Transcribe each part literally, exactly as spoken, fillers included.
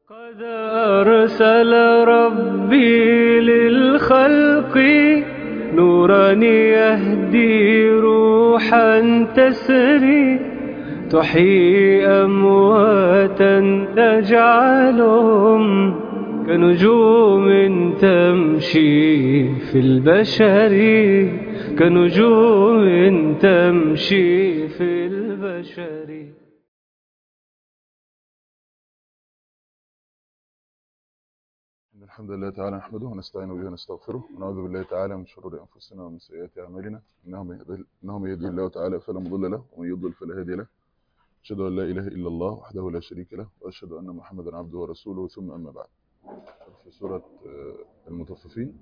قد أرسل ربي للخلق نورا يهدي روحا تسري تحيي أمواتا تجعلهم كنجوم تمشي في البشر كنجوم تمشي في البشر. الحمد لله تعالى نحمده ونستعين به ونستغفره ونعوذ بالله تعالى من شرور انفسنا ومن سيئات اعمالنا انه من يهدي انه من يهدي الله تعالى فلا مضل له ومن يضلل فلا هادي له. اشهد ان لا اله الا الله وحده لا شريك له واشهد ان محمدا عبده ورسوله ثم اما بعد. في سوره المطففين.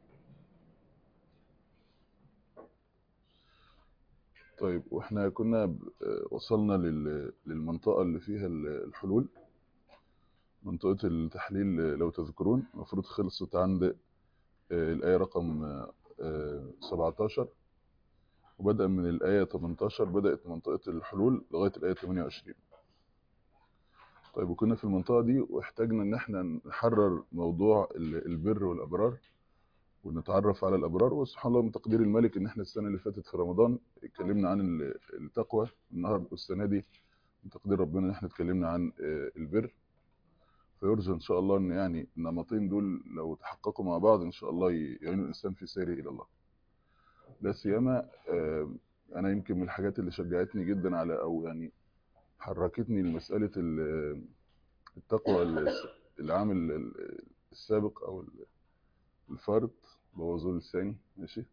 طيب واحنا كنا وصلنا للمنطقه اللي فيها الحلول، منطقه التحليل لو تذكرون. المفروض خلصت عند الايه رقم سبعتاشر، وبدأ من الآية تمنتاشر بدأت منطقة الحلول لغاية الآية تمنية وعشرين. طيب وكنا في المنطقة دي واحتاجنا ان احنا نحرر موضوع البر والأبرار ونتعرف على الأبرار. وسبحان الله من تقدير الملك ان احنا السنة اللي فاتت في رمضان اتكلمنا عن التقوى، النهارده والسنة دي من تقدير ربنا ان احنا اتكلمنا عن البر. فيرجى ان شاء الله ان يعني النمطين دول لو تحققوا مع بعض ان شاء الله يعينوا الانسان في سيره الى الله. لا سيما انا يمكن من الحاجات اللي شجعتني جدا على او يعني حركتني لمساله التقوى العام السابق او الفرد بوظول الثاني، ماشي.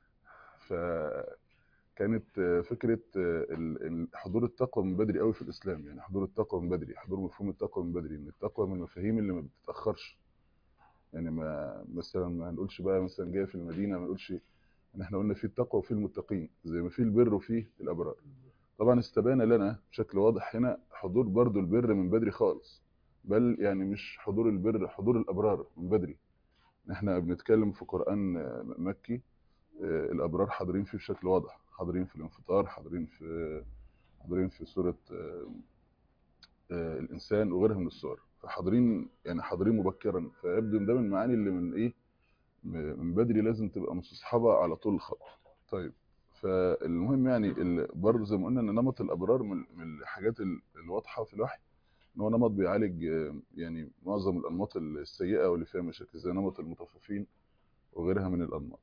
فكانت فكره حضور التقوى من بدري قوي في الاسلام، يعني حضور التقوى من بدري، حضور مفهوم التقوى من بدري، ان التقوى من المفاهيم اللي ما بتتاخرش. يعني ما مثلا ما نقولش بقى مثلا جايه في المدينه ما نقولش ان احنا قلنا في التقوى وفي المتقين زي ما في البر وفي الابرار. طبعا استبان لنا بشكل واضح هنا حضور برضو البر من بدري خالص، بل يعني مش حضور البر، حضور الابرار من بدري. احنا بنتكلم في قرآن مكي، الابرار حاضرين فيه بشكل واضح، حاضرين في الانفطار، حاضرين في حاضرين في سورة الانسان وغيرها من السور، فحاضرين يعني حاضرين مبكرا. فيبدو ان ده من المعاني اللي من ايه من بدري لازم تبقى مستصحبه على طول الخط. طيب فالمهم يعني برضه زي ما قلنا ان نمط الابرار من الحاجات الواضحه في الوحي ان هو نمط بيعالج يعني معظم الانماط السيئه واللي فيها مشاكل زي نمط المطففين وغيرها من الانماط.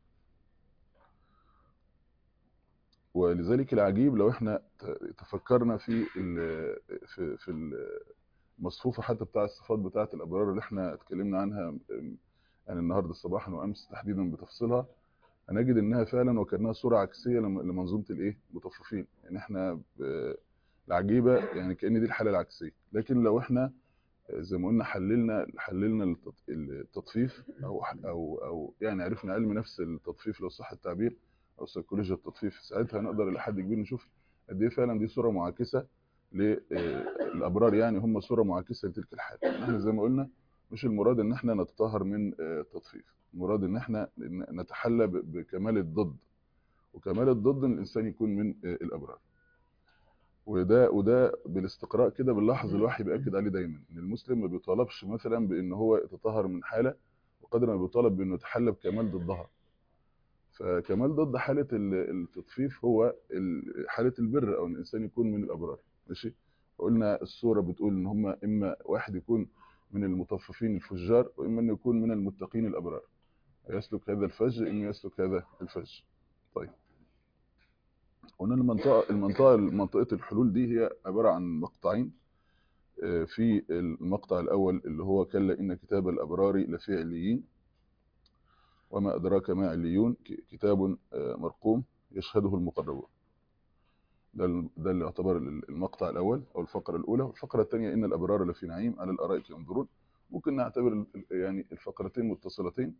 ولذلك العجيب لو احنا تفكرنا في في في المصفوفه حتى بتاع الصفات بتاعه الابرار اللي احنا اتكلمنا عنها يعني النهارده صباحا وامس تحديدا بتفصيلها، هنجد انها فعلا وكانها صوره عكسيه لمنظومه الايه المطففين. يعني احنا العجيبه يعني كأن دي الحاله العكسيه. لكن لو احنا زي ما قلنا حللنا حللنا التطفيف او او او يعني عرفنا علم نفس التطفيف لو صح التعبير او سيكولوجيا التطفيف، ساعتها نقدر لحد كبير نشوف قد ايه فعلا دي صوره معاكسه للابرار. يعني هم صوره معاكسه لتلك الحاله. احنا زي ما قلنا مش المراد ان احنا نتطهر من التطفيف، المراد ان احنا نتحلى بكمال الضد، وكمال الضد ان الانسان يكون من الابرار. وده وده بالاستقراء كده بنلاحظ الوحي بيأكد عليه دايما ان المسلم ما بيطالبش مثلا بان هو يتطهر من حاله وقدر ما بيطالب بانه يتحلى بكمال ضدها. فكمال ضد حاله التطفيف هو حاله البر او ان الانسان يكون من الابرار، ماشي. قلنا السوره بتقول ان هم اما واحد يكون من المطففين الفجار واما انه يكون من المتقين الابرار، يسلك هذا الفج اما يسلك هذا الفج. طيب قلنا المنطقه المنطقه منطقه الحلول دي هي عباره عن مقطعين. في المقطع الأول اللي هو كلا إن كتاب الأبرار لفي عليين وما أدراك ما عليون كتاب مرقوم يشهده المقربون. ده ده اللي يعتبر المقطع الأول أو الفقرة الأولى. والفقرة الثانية إن الأبرار لفي نعيم على الأرائك ينظرون. ممكن نعتبر يعني الفقرتين متصلتين،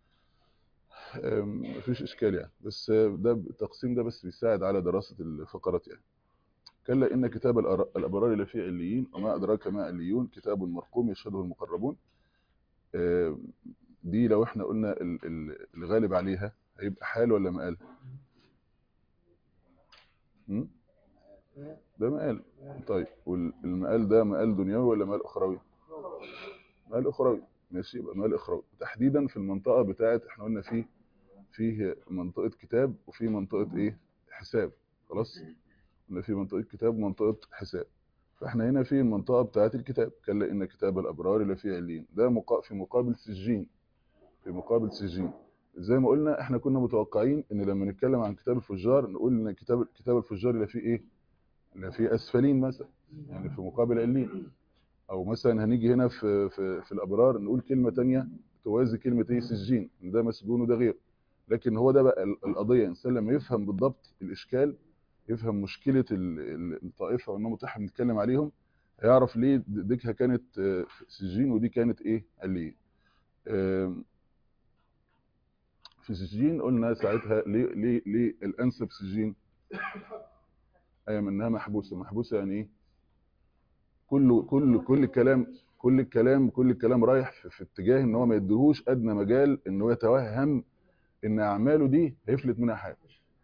مفيش إشكال يعني، بس ده التقسيم ده بس بيساعد على دراسة الفقرات يعني. كلا إن كتاب الأبرار لفي عليين وما أدراك ما عليون كتاب مرقوم يشهده المقربون. دي لو احنا قلنا الغالب عليها هيبقى حال ولا مقال؟ ده مقال. طيب والمقال ده مقال دنيوي ولا مقال اخروي؟ مال اخروي. ماشي، يبقى مال اخروي تحديدا في المنطقه بتاعه، احنا قلنا فيه فيه منطقه كتاب وفي منطقه ايه، حساب. خلاص، قلنا في منطقه كتاب ومنطقه حساب. فاحنا هنا في المنطقه بتاعه الكتاب، كلا ان كتاب الابرار لفي عليين، ده مقا... في مقابل سجين، في مقابل سجين. زي ما قلنا احنا كنا متوقعين ان لما نتكلم عن كتاب الفجار نقول ان كتاب كتاب الفجار اللي فيه ايه، اللي فيه اسفلين مثلا، يعني في مقابل علين. او مثلا هنيجي هنا في في في الابرار نقول كلمه تانية توازي كلمه ايه، سجين، ده مسجون وده غير. لكن هو ده بقى ال- القضيه، الانسان لما يفهم بالضبط الاشكال، يفهم مشكله ال- ال- الطائفه والنمط اللي احنا بنتكلم عليهم، هيعرف ليه ديكها كانت آه، سجين ودي كانت ايه، عليين. آم، في سجين قلنا ساعتها ليه ليه ليه الانسب سجين، ايام انها محبوسه. محبوسه يعني ايه، كل كل كل الكلام كل الكلام كل الكلام رايح في, في اتجاه ان هو ما يديهوش ادنى مجال ان هو يتوهم ان اعماله دي هيفلت منها حاجه.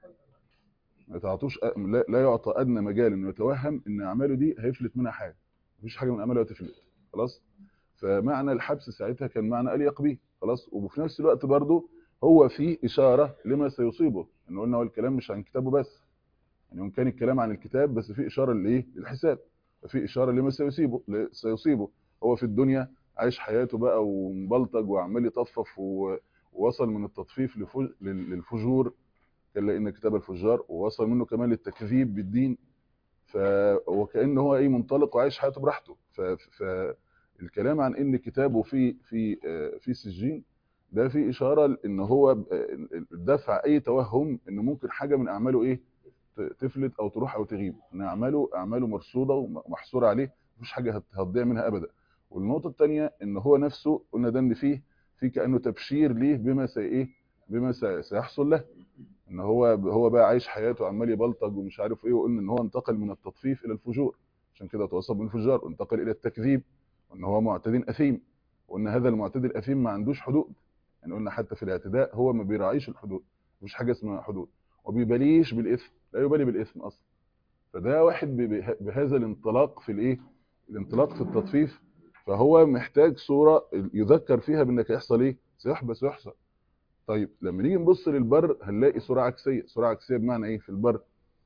ما تعطوش أ- لا, لا يعطى ادنى مجال انه يتوهم ان اعماله دي هيفلت منها حاجه. مفيش حاجه من اعماله هتفلت. خلاص. فمعنى الحبس ساعتها كان معنى اليق به. خلاص. وفي نفس الوقت برضه هو فيه اشاره لما سيصيبه، ان قلنا هو الكلام مش عن كتابه بس، يعني وان كان الكلام عن الكتاب بس في اشاره لايه، للحساب. ففي اشاره لما سيصيبه ل- سيصيبه. هو في الدنيا عايش حياته بقى ومبلطج وعمال يطفف و- ووصل من التطفيف لفج... لل- للفجور، كلا ان كتاب الفجار، ووصل منه كمان للتكذيب بالدين. ف وكانه هو ايه، منطلق وعايش حياته براحته. ف... فالكلام عن ان كتابه في في آه، في سجين، ده في اشاره ان هو ب- دفع اي توهم ان ممكن حاجه من اعماله ايه، ت- تفلت او تروح او تغيب. ان اعماله اعماله مرصوده ومحصوره عليه، مفيش حاجه هت- هتضيع منها ابدا. والنقطه الثانيه ان هو نفسه قلنا ده ان فيه في كانه تبشير ليه بما سي ايه، بما سي- سيحصل له. ان هو هو بقى عايش حياته عمال يبلطج ومش عارف ايه، وقلنا ان هو انتقل من التطفيف الى الفجور، عشان كده توصل بالفجار، وانتقل الى التكذيب، وان هو معتد اثيم. وان هذا المعتدي الاثيم ما عندوش حدود. يعني قلنا حتى في الاعتداء هو ما بيراعيش الحدود، مفيش حاجه اسمها حدود، وبيباليش بالاثم، لا يبالي بالاثم اصلا. فده واحد ب- به- بهذا الانطلاق في الايه، الانطلاق في التطفيف، فهو محتاج صوره يذكر فيها بانك هيحصل ايه، سيحبس ويحصل. طيب لما نيجي نبص للبر هنلاقي صوره عكسيه. صوره عكسيه بمعنى ايه في البر؟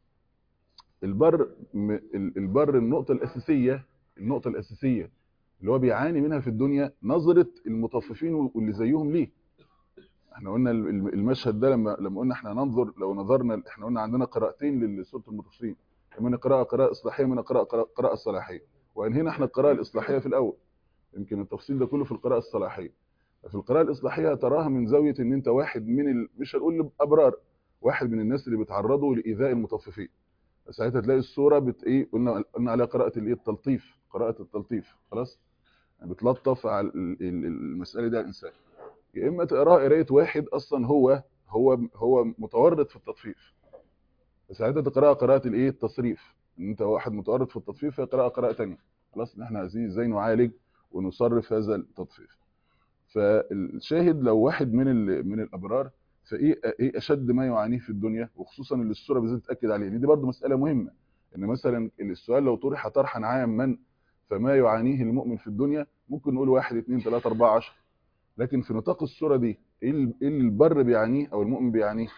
البر م- ال- البر النقطه الاساسيه، النقطه الاساسيه اللي هو بيعاني منها في الدنيا نظره المطففين واللي زيهم ليه. احنا قلنا ال- ال- المشهد ده لما لما قلنا احنا ننظر، لو نظرنا احنا قلنا عندنا قراءتين لسوره المطففين، من قراءه قراءه اصلاحيه، من قراءه قراءه قراءة صلاحيه. وانهينا احنا القراءه الاصلاحيه في الاول، يمكن التفصيل ده كله في القراءه الصلاحيه. في القراءه الاصلاحيه تراها من زاويه ان انت واحد من ال... مش هنقول الابرار، واحد من الناس اللي بيتعرضوا لايذاء المطففين. ساعتها تلاقي الصوره بت ايه، قلنا قلنا عليها قراءه الايه، التلطيف، قراءه التلطيف. خلاص، يعني بتلطف على ال- ال- المساله دي على الانسان. يا اما تقراها قرايه واحد اصلا هو هو هو متورط في التطفيف، ساعتها تقراها قراءه الايه، التصريف. ان انت واحد متورط في التطفيف فيقراها قراءه ثانيه. خلاص، ان احنا عايزين ازاي نعالج ونصرف هذا التطفيف. فالشاهد لو واحد من ال- من الابرار، فايه ايه اشد ما يعانيه في الدنيا، وخصوصا اللي السوره بالذات تاكد عليه، دي برضه مساله مهمه. ان مثلا السؤال لو طرح طرحا عاما، فما يعانيه المؤمن في الدنيا، ممكن نقول واحد اثنين ثلاثة أربعة عشر. لكن في نطاق السوره دي ايه ال- إيه اللي البر بيعانيه او المؤمن بيعانيه؟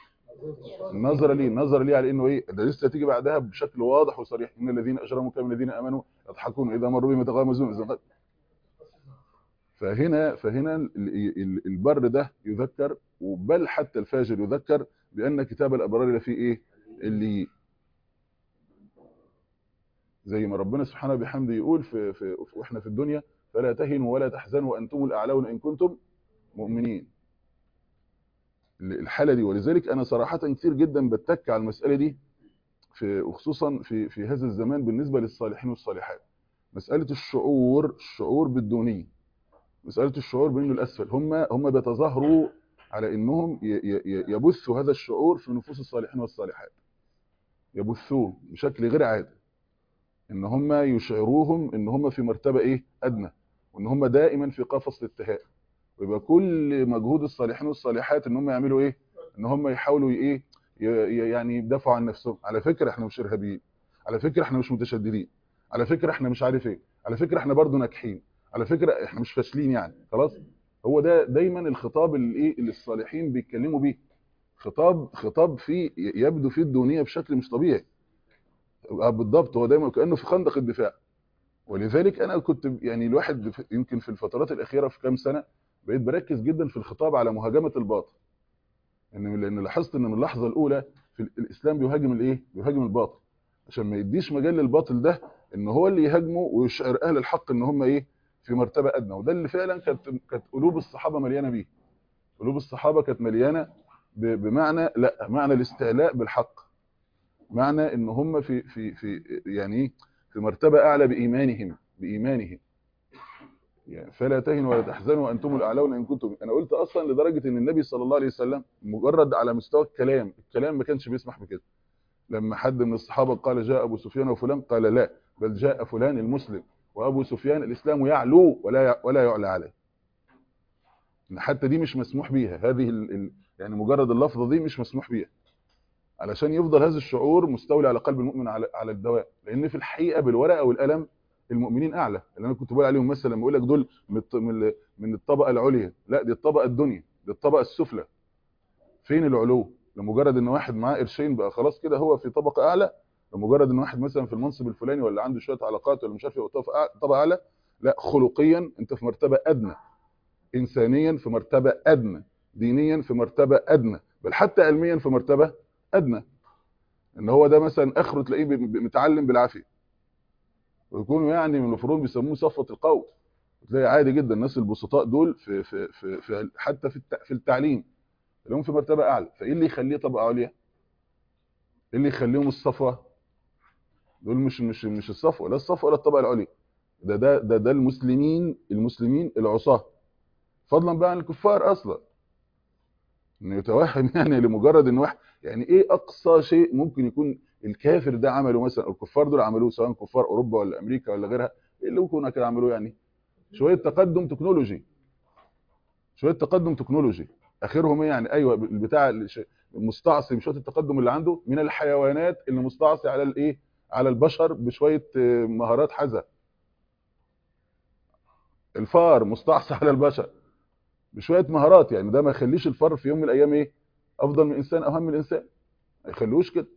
النظر ليه، النظر ليه على انه ايه، ده لسه تيجي بعدها بشكل واضح وصريح، ان الذين اجرموا كانوا الذين امنوا يضحكون اذا مروا بهم يتغامزون. فهنا فهنا ال- ال- البر ده يذكر، وبل حتى الفاجر يذكر بان كتاب الابرار اللي فيه ايه، اللي زي ما ربنا سبحانه وبحمده يقول في, في واحنا في الدنيا، فلا تهنوا ولا تحزنوا وانتم الاعلون ان كنتم مؤمنين. الحاله دي، ولذلك انا صراحه كتير جدا بتك على المساله دي، في وخصوصا في في هذا الزمان بالنسبه للصالحين والصالحات. مساله الشعور، الشعور بالدونيه، مساله الشعور بانه الاسفل، هم هم بيتظاهروا على انهم ي- ي- يبثوا هذا الشعور في نفوس الصالحين والصالحات، يبثوه بشكل غير عادي، ان هم يشعروهم ان هم في مرتبه ايه، ادنى، وان هم دائما في قفص الاتهام. ويبقى كل مجهود الصالحين والصالحات ان هم يعملوا ايه، ان هم يحاولوا ايه، ي- ي- يعني يدافعوا عن نفسهم. على فكره احنا مش ارهابيين، على فكره احنا مش متشددين، على فكره احنا مش عارف ايه، على فكره احنا برضو ناجحين، على فكره احنا مش فاشلين يعني خلاص. هو ده دايما الخطاب اللي ايه اللي الصالحين بيتكلموا بيه، خطاب خطاب فيه يبدو فيه الدونيه بشكل مش طبيعي. آه بالضبط، هو دايما كانه في خندق الدفاع. ولذلك انا كنت يعني الواحد في- يمكن في الفترات الاخيره في كام سنه بقيت بركز جدا في الخطاب على مهاجمه الباطل. ان لان لاحظت ان من اللحظه الاولى في ال- الاسلام بيهاجم الايه؟ بيهاجم الباطل، عشان ما يديش مجال للباطل ده ان هو اللي يهاجمه ويشعر اهل الحق ان هم ايه؟ في مرتبه ادنى. وده اللي فعلا كانت كانت قلوب الصحابه مليانه بيه. قلوب الصحابه كانت مليانه ب- بمعنى لا معنى الاستعلاء بالحق، معنى ان هم في في في يعني ايه؟ في مرتبه اعلى بايمانهم بايمانهم يعني فلا تهنوا ولا تحزنوا وانتم الاعلون ان كنتم. انا قلت اصلا لدرجه ان النبي صلى الله عليه وسلم مجرد على مستوى الكلام الكلام ما كانش بيسمح بكده. لما حد من الصحابه قال جاء ابو سفيان وفلان، قال لا، بل جاء فلان المسلم وابو سفيان الاسلام يعلو ولا ولا يعلى عليه. ان حتى دي مش مسموح بيها، هذه ال... ال... يعني مجرد اللفظه دي مش مسموح بيها، علشان يفضل هذا الشعور مستولي على قلب المؤمن على على الدوام. لان في الحقيقه بالورقه والقلم المؤمنين اعلى، اللي انا كنت بقول عليهم مثلا لما اقول لك دول من الط- من ال- من الطبقه العليا، لا دي الطبقه الدنيا، دي الطبقه السفلى. فين العلو؟ لمجرد ان واحد معاه قرشين بقى خلاص كده هو في طبقه اعلى؟ لمجرد ان واحد مثلا في المنصب الفلاني ولا عنده شويه علاقات ولا مش عارف ايه في طبقه اعلى؟ لا، خلقيا انت في مرتبه ادنى، انسانيا في مرتبه ادنى، دينيا في مرتبه ادنى، بل حتى علميا في مرتبه ادنى. ان هو ده مثلا اخره تلاقيه ب- ب- متعلم بالعافيه، ويكونوا يعني من المفروض بيسموه صفوه القوم. تلاقي عادي جدا الناس البسطاء دول في في في, في حتى في الت- في التعليم اللي هم في مرتبه اعلى. فايه اللي يخليه طبقه عليا؟ ايه اللي يخليهم الصفوه؟ دول مش مش مش الصفوه، لا الصفوه ولا الطبقه العليا. ده ده ده ده المسلمين المسلمين العصاه، فضلا بقى عن الكفار اصلا. انه يتوهم يعني لمجرد ان واحد يعني ايه اقصى شيء ممكن يكون الكافر ده عمله مثلا، او الكفار دول عملوه سواء كفار اوروبا ولا امريكا ولا غيرها؟ ايه اللي ممكن كده عملوه يعني؟ شويه تقدم تكنولوجي، شويه تقدم تكنولوجي. اخرهم ايه يعني؟ ايوه البتاع اللي ش- مستعصي بشويه التقدم اللي عنده من الحيوانات، اللي مستعصي على الايه؟ على البشر بشويه آه، مهارات حذر. الفار مستعصي على البشر بشويه مهارات، يعني ده ما يخليش الفار في يوم من الايام ايه؟ افضل من الانسان، اهم من الانسان، ما يخلوش كده.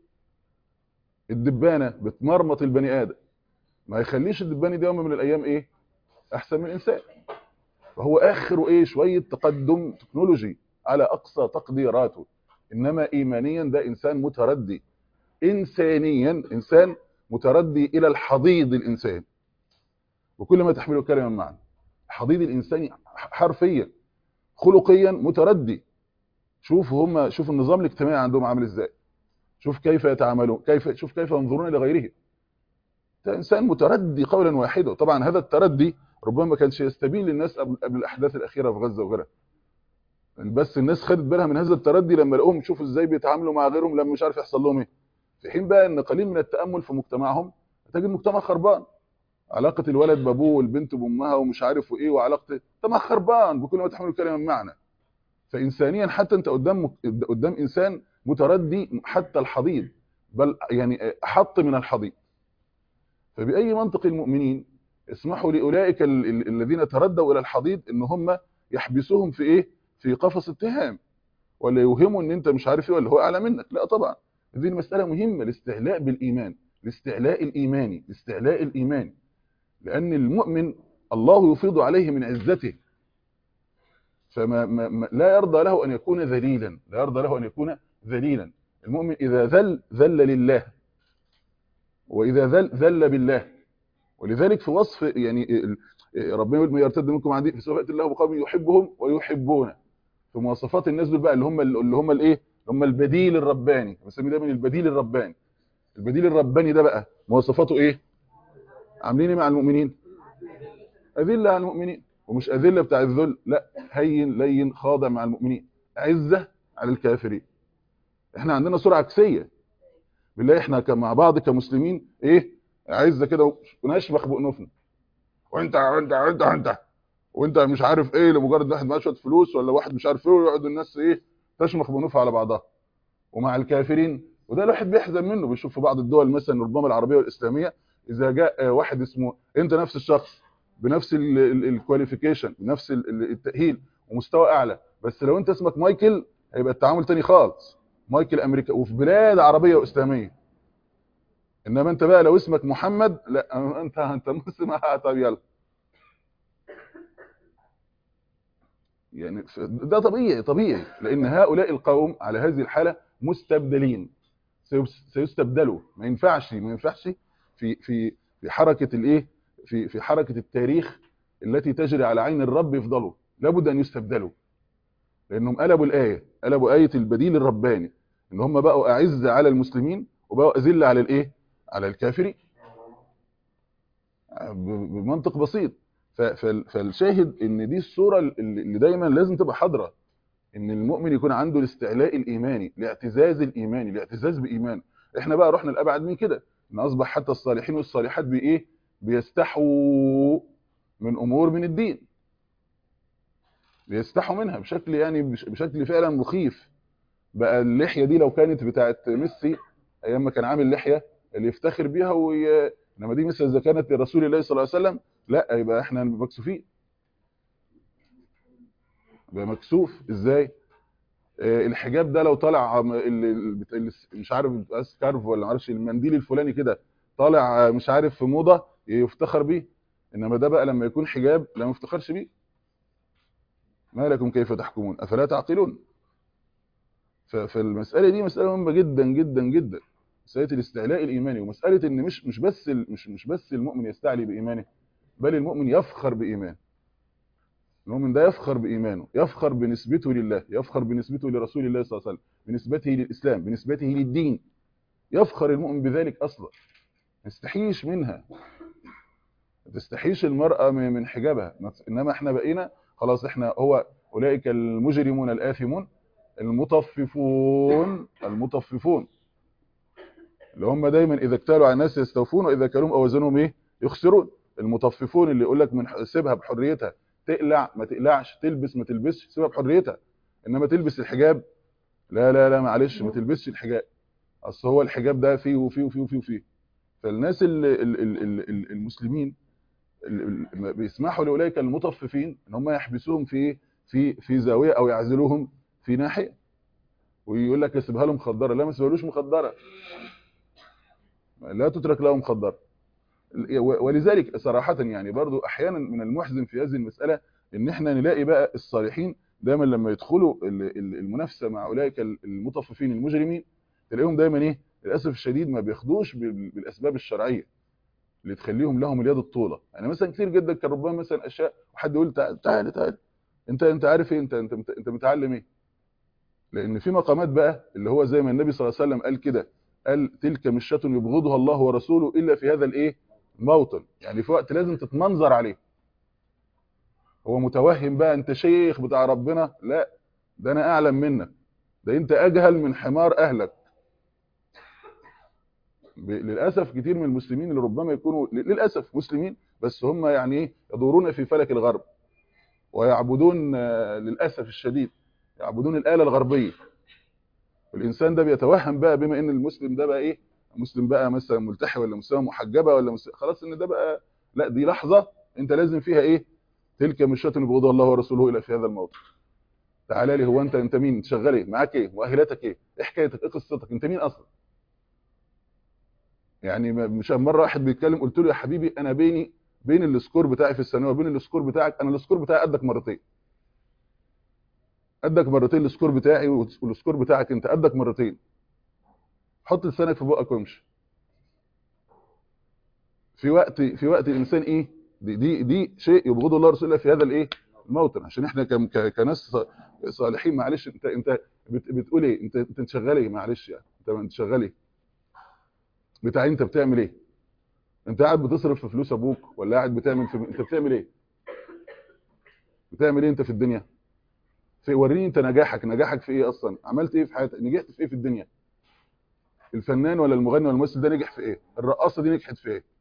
الدبانه بتمرمط البني ادم، ما يخليش الدباني ده يوم من الايام ايه؟ احسن من الانسان. فهو اخره ايه؟ شويه تقدم تكنولوجي على اقصى تقديراته، انما ايمانيا ده انسان متردي، انسانيا انسان متردي الى الحضيض الانساني، وكل ما تحمله كلمه معنى. الحضيض الانساني حرفيا خلقيا متردي. شوف هم شوف النظام الاجتماعي عندهم عامل ازاي، شوف كيف يتعاملون، كيف شوف كيف ينظرون لغيرهم. ده انسان متردي قولا واحدا. طبعا هذا التردي ربما ما كانش يستبين للناس قبل قبل الاحداث الاخيره في غزه وغيرها، بس الناس خدت بالها من هذا التردي لما لقوهم شوفوا ازاي بيتعاملوا مع غيرهم لما مش عارف يحصل لهم ايه. في حين بقى ان قليل من التامل في مجتمعهم تجد مجتمع خربان، علاقه الولد بابوه والبنت بامها ومش عارف وايه، وعلاقه مجتمع خربان بكل ما تحمل كلمه من معنى. فانسانيا حتى انت قدام مك- قدام انسان متردي حتى الحضيض، بل يعني احط من الحضيض. فبأي منطق المؤمنين اسمحوا لأولئك ال- ال- الذين تردوا إلى الحضيض إن هم يحبسوهم في إيه؟ في قفص اتهام، ولا يوهموا إن أنت مش عارف إيه ولا هو أعلى منك؟ لا طبعا. هذه المسألة مهمة، الاستعلاء بالإيمان، الاستعلاء الإيماني، الاستعلاء الإيماني. لأن المؤمن الله يفيض عليه من عزته، فما ما ما لا يرضى له أن يكون ذليلا، لا يرضى له أن يكون ذليلا. المؤمن إذا ذل ذل لله، وإذا ذل ذل بالله. ولذلك في وصف يعني ال- ربنا يقول: من يرتد منكم عن دين فسوف ياتي الله بقوم يحبهم ويحبونه. في مواصفات الناس دول بقى اللي هم اللي هم الايه؟ اللي هم البديل الرباني، بنسميه دايما البديل الرباني. البديل الرباني ده بقى مواصفاته ايه؟ عاملين ايه مع المؤمنين؟ اذله على المؤمنين، ومش اذله بتاع الذل، لا، هين لين خاضع مع المؤمنين، عزه على الكافرين. احنا عندنا صوره عكسيه بالله، احنا ك- مع بعض كمسلمين ايه؟ عزه كده ونشبخ بانوفنا، وانت وانت وانت وانت وانت مش عارف ايه، لمجرد واحد معاه شويه فلوس ولا واحد مش عارف ايه، ويقعدوا الناس ايه؟ تشمخ بنوفها على بعضها. ومع الكافرين، وده الواحد بيحزن منه، بيشوف في بعض الدول مثلا ربما العربيه والاسلاميه، اذا جاء واحد اسمه انت نفس الشخص بنفس الكواليفيكيشن، بنفس ال- ال- التاهيل ومستوى اعلى، بس لو انت اسمك مايكل هيبقى التعامل تاني خالص. مايكل امريكا وفي بلاد عربيه واسلاميه. انما انت بقى لو اسمك محمد، لا انت انت مسلم، آه، طب يلا. يعني ف- ده طبيعي طبيعي، لان هؤلاء القوم على هذه الحاله مستبدلين، سيس- سيستبدلوا. ما ينفعش ما ينفعش في في في حركه الايه، في في حركه التاريخ التي تجري على عين الرب يفضلوا، لابد ان يستبدلوا، لانهم قلبوا الايه، قلبوا ايه البديل الرباني، ان هم بقوا اعزه على المسلمين وبقوا اذله على الايه، على الكافرين، ب- بمنطق بسيط. ف- فال- فالشاهد ان دي الصوره اللي اللي دايما لازم تبقى حاضره، ان المؤمن يكون عنده الاستعلاء الايماني، الاعتزاز الايماني، الاعتزاز بايمان. احنا بقى رحنا لابعد من كده، ان اصبح حتى الصالحين والصالحات بايه، بيستحوا من امور من الدين، بيستحوا منها بشكل يعني بش- بشكل فعلا مخيف. بقى اللحيه دي لو كانت بتاعت ميسي ايام ما كان عامل لحيه اللي يفتخر بيها وي... انما دي مثل اذا كانت لرسول الله صلى الله عليه وسلم، لا يبقى احنا مكسوفين. يبقى مكسوف ازاي؟ آه، الحجاب ده لو طالع ال- ال- ال- مش عارف سكارف ولا معرفش المنديل الفلاني كده، طالع آه، مش عارف في موضه يفتخر بيه، انما ده بقى لما يكون حجاب لا ما يفتخرش بيه. ما لكم كيف تحكمون افلا تعقلون؟ ف- فالمساله دي مساله مهمه جدا جدا جدا، مساله الاستعلاء الايماني، ومساله ان مش مش بس ال- مش مش بس المؤمن يستعلي بايمانه، بل المؤمن يفخر بايمانه. المؤمن ده يفخر بايمانه، يفخر بنسبته لله، يفخر بنسبته لرسول الله صلى الله عليه وسلم، بنسبته للاسلام، بنسبته للدين. يفخر المؤمن بذلك اصلا، ما يستحيش منها، ما تستحيش المراه من من حجابها. انما احنا بقينا خلاص، احنا هو اولئك المجرمون الاثمون المطففون، المطففون اللي هم دايما اذا اكتالوا على الناس يستوفون، واذا كلوهم او وزنهم ايه، يخسرون. المطففون اللي يقول لك من ح- سيبها بحريتها، تقلع ما تقلعش، تلبس ما تلبسش، سيبها بحريتها. انما تلبس الحجاب، لا لا لا معلش ما تلبسش الحجاب، اصل هو الحجاب ده فيه وفيه وفيه وفيه وفيه. فالناس ال- ال- ال- ال- ال- المسلمين ال- ال- بيسمحوا لاولئك المطففين ان هم يحبسوهم في في في زاويه او يعزلوهم في ناحيه، ويقول لك اسيبها لهم مخدره، لا ما تسيبهالوش مخدره، لا تترك له مخدره. ولذلك صراحة يعني برضو أحيانا من المحزن في هذه المسألة إن إحنا نلاقي بقى الصالحين دايما لما يدخلوا ال- ال- المنافسة مع أولئك المطففين المجرمين، تلاقيهم دايما إيه، للأسف الشديد ما بياخدوش بال- بالأسباب الشرعية اللي تخليهم لهم اليد الطولة. يعني مثلا كتير جدا كان ربما مثلا أشياء وحد يقول تعال تعال تعال، أنت أنت عارف إيه، أنت أنت أنت متعلم إيه؟ لأن في مقامات بقى اللي هو زي ما النبي صلى الله عليه وسلم قال كده، قال تلك مشة يبغضها الله ورسوله إلا في هذا الإيه، موطن. يعني في وقت لازم تتمنظر عليه. هو متوهم بقى انت شيخ بتاع ربنا، لا ده انا اعلم منك، ده انت اجهل من حمار اهلك. ب- للاسف كتير من المسلمين اللي ربما يكونوا للاسف مسلمين، بس هم يعني ايه، يدورون في فلك الغرب ويعبدون آه، للاسف الشديد يعبدون الآلة الغربية. والانسان ده بيتوهم بقى بما ان المسلم ده بقى ايه، مسلم بقى مثلا ملتحي ولا مسلمه محجبه ولا مسلم، خلاص ان ده بقى، لا دي لحظه انت لازم فيها ايه، تلك مشة يبغضها الله ورسوله الى في هذا الموضوع. تعالى لي، هو انت انت مين، انت شغال ايه، معاك ايه، مؤهلاتك ايه، ايه حكايتك، ايه قصتك، انت مين اصلا؟ يعني ما- مش مره واحد بيتكلم قلت له يا حبيبي انا بيني بين السكور بتاعي في الثانويه وبين السكور بتاعك، انا السكور بتاعي قدك مرتين، قدك مرتين السكور بتاعي، والسكور بتاعك انت قدك مرتين. حط لسانك في بقك وامشي. في وقت في وقت الانسان ايه، دي دي, دي شيء يبغضه الله ورسوله في هذا الايه، الموطن. عشان احنا كم- ك- كناس ص- صالحين، معلش انت انت بت- بتقول ايه، انت انت شغال ايه، معلش يعني انت انت شغال ايه، بتاع انت بتعمل ايه، انت قاعد بتصرف في فلوس ابوك ولا قاعد بتعمل في، انت بتعمل ايه، بتعمل ايه انت في الدنيا، في وريني انت نجاحك، نجاحك في ايه اصلا، عملت ايه في حياتك، نجحت في ايه في الدنيا. الفنان ولا المغني ولا الممثل ده نجح في ايه، الرقاصه دي نجحت في ايه.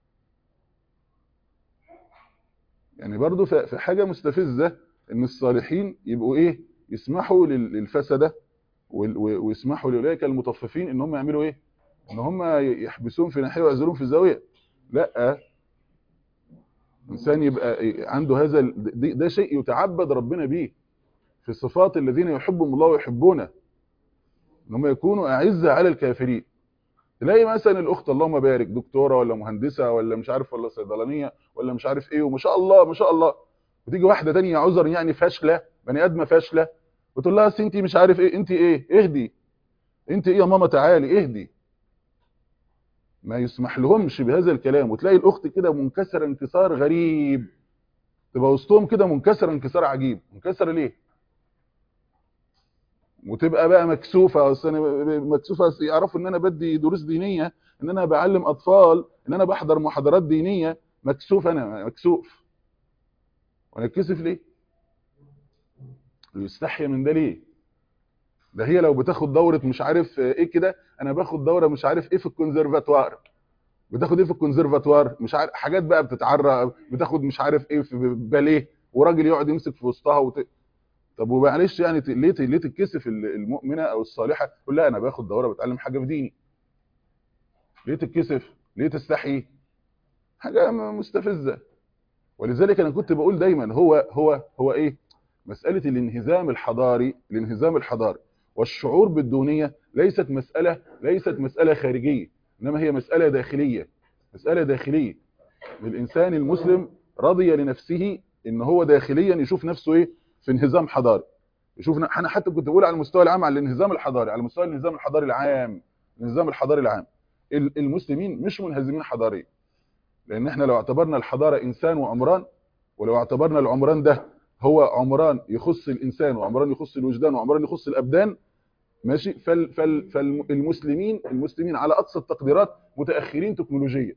يعني برضو في في حاجه مستفزه ان الصالحين يبقوا ايه، يسمحوا لل- للفسده وال- و- ويسمحوا لاولئك المطففين ان هم يعملوا ايه، ان هم يحبسوهم في ناحيه ويعزلوهم في زاويه. لا، انسان يبقى عنده هذا ال- ده شيء يتعبد ربنا بيه في صفات الذين يحبهم الله ويحبونه، ان هم يكونوا اعزه على الكافرين. تلاقي مثلا الاخت اللهم بارك دكتوره ولا مهندسه ولا مش عارف ولا صيدلانيه ولا مش عارف ايه، وما شاء الله ما شاء الله، وتيجي واحده تانية عذر يعني فاشله، بني ادمه فاشله، وتقول لها أصل انت مش عارف ايه، انت ايه اهدي، انت ايه يا ماما تعالي اهدي. ما يسمح لهمش بهذا الكلام. وتلاقي الاخت كده منكسره انكسار غريب، تبقى وسطهم كده منكسره انكسار عجيب. منكسره ليه؟ وتبقى بقى مكسوفه، اصل انا مكسوفه، أصل يعرفوا ان انا بدي دروس دينيه، ان انا بعلم اطفال، ان انا بحضر محاضرات دينيه. مكسوف، انا مكسوف. وانا اتكسف ليه؟ يستحي من ده ليه؟ ده هي لو بتاخد دوره مش عارف ايه كده، انا باخد دوره مش عارف ايه في الكونسرفاتوار. بتاخد ايه في الكونسرفاتوار؟ مش عارف حاجات بقى بتتعرى، بتاخد مش عارف ايه في باليه، وراجل يقعد يمسك في وسطها وت... طب ومعلش يعني ت- ليه ت- ليه تتكسف ال- المؤمنه او الصالحه تقول لا انا باخد دوره بتعلم حاجه في ديني؟ ليه تتكسف؟ ليه تستحي؟ حاجه م- مستفزه. ولذلك انا كنت بقول دايما هو هو هو ايه مساله الانهزام الحضاري. الانهزام الحضاري والشعور بالدونيه ليست مساله ليست مساله خارجيه، انما هي مساله داخليه. مساله داخليه للانسان المسلم، رضي لنفسه ان هو داخليا يشوف نفسه ايه في انهزام حضاري. يشوف ن- انا حتى كنت بقول على المستوى العام على الانهزام الحضاري، على مستوى الانهزام الحضاري العام. الانهزام الحضاري العام، ال- المسلمين مش منهزمين حضاريا، لان احنا لو اعتبرنا الحضاره انسان وعمران، ولو اعتبرنا العمران ده هو عمران يخص الانسان وعمران يخص الوجدان وعمران يخص الابدان، ماشي، فال فال فالمسلمين المسلمين على اقصى التقديرات متاخرين تكنولوجيا،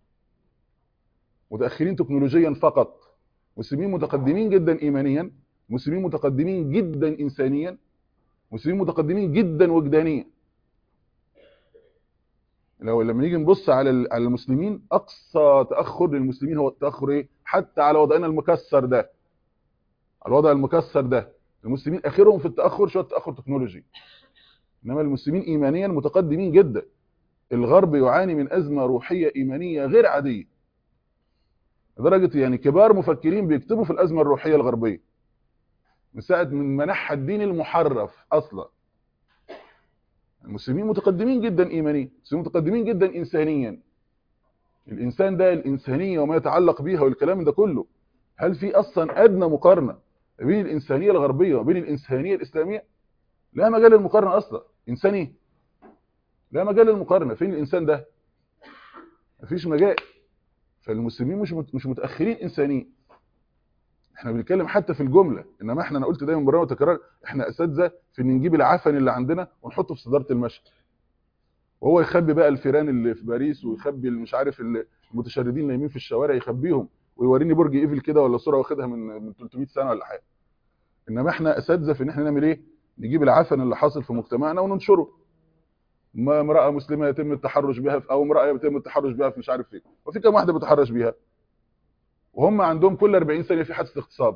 متاخرين تكنولوجيا فقط. مسلمين متقدمين جدا ايمانيا، مسلمين متقدمين جدا انسانيا، مسلمين متقدمين جدا وجدانيا. لو لما نيجي نبص على ال- على المسلمين، اقصى تاخر للمسلمين هو التاخر ايه حتى على وضعنا المكسر ده. على الوضع المكسر ده المسلمين اخرهم في التاخر شويه تاخر تكنولوجي، انما المسلمين ايمانيا متقدمين جدا. الغرب يعاني من ازمه روحيه ايمانيه غير عاديه، لدرجه يعني كبار مفكرين بيكتبوا في الازمه الروحيه الغربيه من ساعه من منحها الدين المحرف اصلا. المسلمين متقدمين جدا ايمانيا، المسلمين متقدمين جدا انسانيا. الانسان ده الانسانيه وما يتعلق بيها والكلام ده كله، هل في اصلا ادنى مقارنه بين الانسانيه الغربيه وبين الانسانيه الاسلاميه؟ لا مجال للمقارنه اصلا. انساني لا مجال للمقارنه. فين الانسان ده؟ مفيش مجال. فالمسلمين مش مت- مش متاخرين انسانيا. احنا بنتكلم حتى في الجمله، انما احنا انا قلت دايما مره وتكرار، احنا اساتذه في ان نجيب العفن اللي عندنا ونحطه في صداره المشهد، وهو يخبي بقى الفيران اللي في باريس، ويخبي مش عارف ال- المتشردين نايمين في الشوارع يخبيهم، ويوريني برج ايفل كده ولا صوره واخدها من من ثلاثمائة سنه ولا حاجه. انما احنا اساتذه في ان احنا نعمل ايه؟ نجيب العفن اللي حاصل في مجتمعنا وننشره. ما امراه مسلمه يتم التحرش بها في، او امراه يتم التحرش بها في مش عارف فين، وفي كام واحده بتحرش بيها، وهم عندهم كل أربعين ثانيه في حادثه اغتصاب.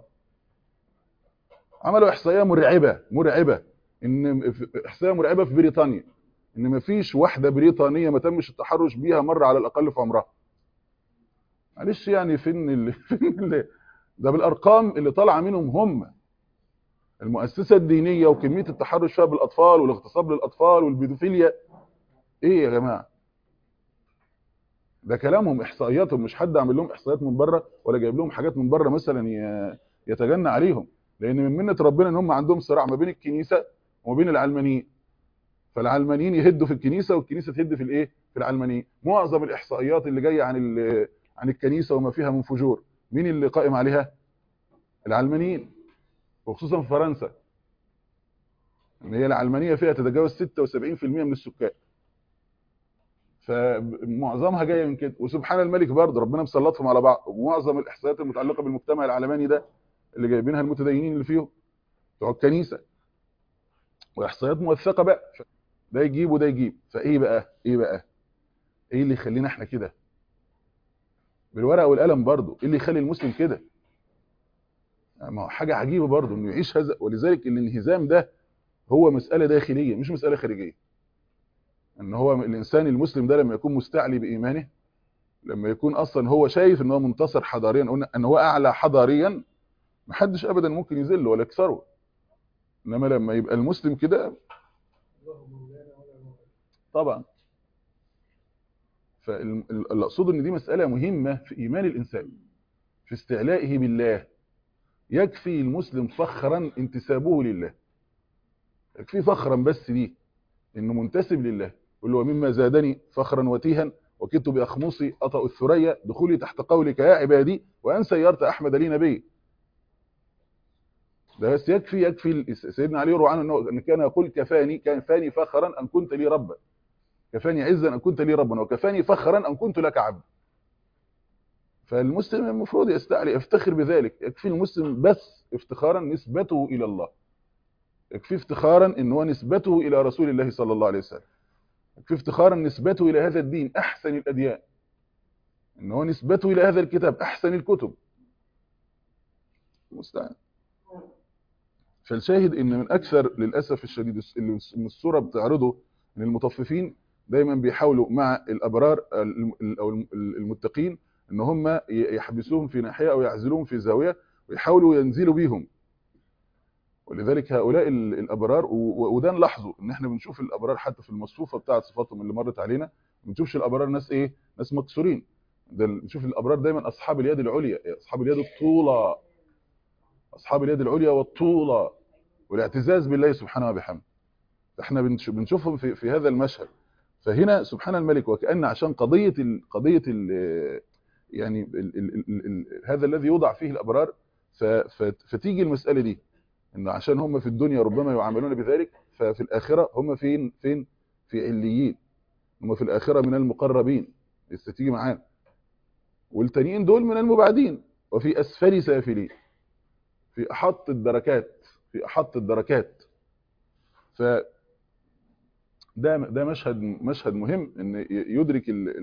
عملوا احصائيه مرعبه مرعبه ان في- احصائيه مرعبه في بريطانيا، ان مفيش واحده بريطانيه ما تمش التحرش بيها مره على الاقل في عمرها. معلش يعني فين اللي فين اللي ده بالارقام اللي طالعه منهم هم. المؤسسه الدينيه وكميه التحرش فيها بالاطفال والاغتصاب للاطفال والبيدوفيليا، ايه يا جماعه؟ ده كلامهم احصائياتهم، مش حد عامل لهم احصائيات من بره ولا جايب لهم حاجات من بره مثلا ي- يتجنى عليهم. لان من منه ربنا ان هم عندهم صراع ما بين الكنيسه وما بين العلمانيين، فالعلمانيين يهدوا في الكنيسه والكنيسه تهد في الايه في العلمانيين. معظم الاحصائيات اللي جايه عن ال- عن الكنيسه وما فيها من فجور، مين اللي قائم عليها؟ العلمانيين، وخصوصا في فرنسا، ان هي العلمانيه فيها تتجاوز ستة وسبعين في المئة من السكان، فمعظمها جايه من كده. وسبحان الملك برضه ربنا مسلطهم على بعض. ومعظم الاحصائيات المتعلقه بالمجتمع العلماني ده اللي جايبينها المتدينين اللي فيهم بتوع الكنيسه، واحصائيات موثقه بقى. ده يجيب وده يجيب. فايه بقى ايه بقى ايه اللي يخلينا احنا كده بالورقه والقلم؟ برضه ايه اللي يخلي المسلم كده؟ ما هو حاجه عجيبه برضه انه يعيش هذا. ولذلك الانهزام ده هو مساله داخليه مش مساله خارجيه. ان هو الانسان المسلم ده لما يكون مستعلي بايمانه، لما يكون اصلا هو شايف ان هو منتصر حضاريا، قلنا ان هو اعلى حضاريا، محدش ابدا ممكن يذله ولا يكسره. انما لما يبقى المسلم كده طبعا. فاللي اقصده ان دي مساله مهمه في ايمان الانسان، في استعلائه بالله. يكفي المسلم فخرا انتسابه لله، يكفي فخرا بس ليه انه منتسب لله. يقول له ومما زادني فخرا وتيها وكدت باخمصي اطأ الثريا دخولي تحت قولك يا عبادي وان سيرت احمد لي نبي. ده بس يكفي يكفي سيدنا علي يروى عنه انه كان يقول كفاني كان فاني فخرا ان كنت لي ربا، كفاني عزا ان كنت لي ربا وكفاني فخرا ان كنت لك عبد. فالمسلم المفروض يستعلي يفتخر بذلك. يكفي المسلم بس افتخارا نسبته الى الله، يكفي افتخارا ان هو نسبته الى رسول الله صلى الله عليه وسلم، يكفي افتخارا نسبته الى هذا الدين احسن الاديان، ان هو نسبته الى هذا الكتاب احسن الكتب. مستعان. فالشاهد ان من اكثر للاسف الشديد اللي الصوره بتعرضه ان المطففين دايما بيحاولوا مع الابرار او المتقين ان هم يحبسوهم في ناحيه او يعزلوهم في زاويه ويحاولوا ينزلوا بيهم. ولذلك هؤلاء الابرار، وده نلاحظه ان احنا بنشوف الابرار حتى في المصفوفه بتاعه صفاتهم اللي مرت علينا، ما بنشوفش الابرار ناس ايه، ناس مكسورين. ده نشوف الابرار دايما اصحاب اليد العليا، اصحاب اليد الطولى، اصحاب اليد العليا والطولى والاعتزاز بالله سبحانه وبحمده. احنا بنشوفهم في في هذا المشهد. فهنا سبحان الملك، وكأن عشان قضيه ال قضيه ال يعني ال ال ال ال هذا الذي يوضع فيه الابرار، فتيجي المساله دي انه عشان هم في الدنيا ربما يعاملون بذلك، ففي الاخره هم فين فين في عليين، هم في الاخره من المقربين، لسه تيجي معانا. والتانيين دول من المبعدين، وفي اسفل سافلين، في احط الدركات، في احط الدركات. ف ده ده مشهد مشهد مهم ان يدرك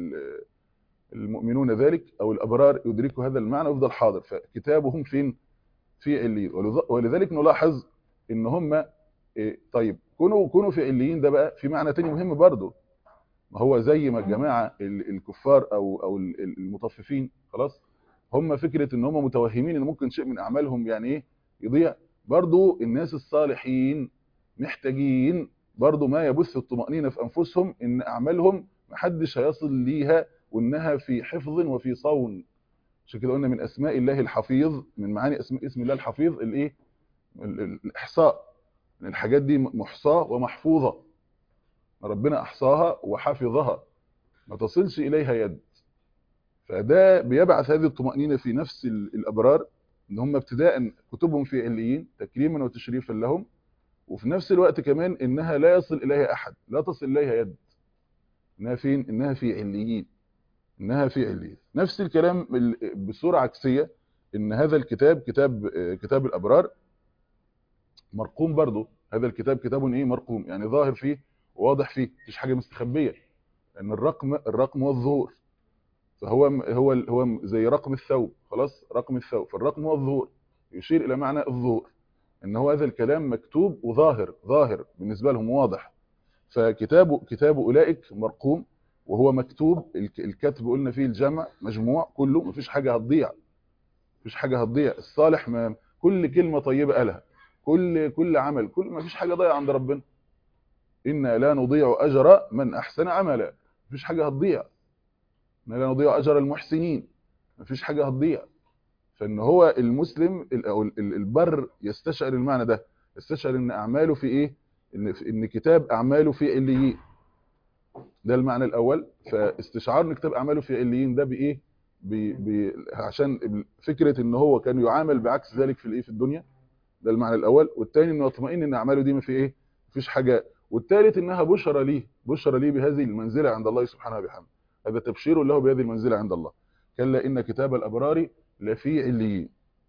المؤمنون ذلك، او الابرار يدركوا هذا المعنى ويفضل حاضر. فكتابهم فين في عليين. ولذلك نلاحظ ان هم طيب كونوا كونوا في عليين، ده بقى في معنى تاني مهم برضه. ما هو زي ما الجماعه الكفار او او المطففين خلاص هم فكره ان هم متوهمين ان ممكن شيء من اعمالهم يعني ايه يضيع، برضه الناس الصالحين محتاجين برضه ما يبث الطمأنينة في انفسهم ان اعمالهم محدش هيصل ليها، وانها في حفظ وفي صون. عشان كده قلنا من اسماء الله الحفيظ، من معاني اسم اسم الله الحفيظ الايه، الاحصاء. الحاجات دي محصاه ومحفوظه، ربنا احصاها وحفظها، ما تصلش اليها يد. فده بيبعث هذه الطمأنينة في نفس الابرار، ان هم ابتداء كتبهم في عليين تكريما وتشريفا لهم، وفي نفس الوقت كمان انها لا يصل اليها احد، لا تصل اليها يد. انها فين؟ انها في عليين، انها في عليين. نفس الكلام بصوره عكسيه، ان هذا الكتاب كتاب كتاب الابرار مرقوم برضه. هذا الكتاب كتاب ايه مرقوم، يعني ظاهر فيه وواضح فيه، مفيش حاجه مستخبيه. لان الرقم الرقم هو الظهور، فهو هو هو زي رقم الثوب، خلاص رقم الثوب، فالرقم هو الظهور، يشير الى معنى الظهور، ان هو هذا الكلام مكتوب وظاهر، ظاهر بالنسبه لهم واضح. فكتاب كتاب اولئك مرقوم وهو مكتوب. الكتب قلنا فيه الجمع مجموع كله، مفيش حاجه هتضيع، مفيش حاجه هتضيع. الصالح ما كل كلمه طيبه قالها، كل كل عمل، كل مفيش حاجه ضايعه عند ربنا. إنا لا نضيع اجر من احسن عملا، مفيش حاجه هتضيع. إنا لا نضيع اجر المحسنين، مفيش حاجه هتضيع. فان هو المسلم او البر يستشعر المعنى ده، يستشعر ان اعماله في ايه، ان ان كتاب اعماله في عليين. ده المعنى الاول. فاستشعار ان كتاب اعماله في عليين ده بايه، ب... عشان فكره ان هو كان يعامل بعكس ذلك في الايه في الدنيا. ده المعنى الاول. والثاني انه يطمئن ان اعماله دي ما في ايه، مفيش حاجه. والثالث انها بشرى ليه، بشرى ليه بهذه المنزله عند الله سبحانه وبحمده. هذا تبشير له بهذه المنزله عند الله. كلا ان كتاب الابرار لفي عليين.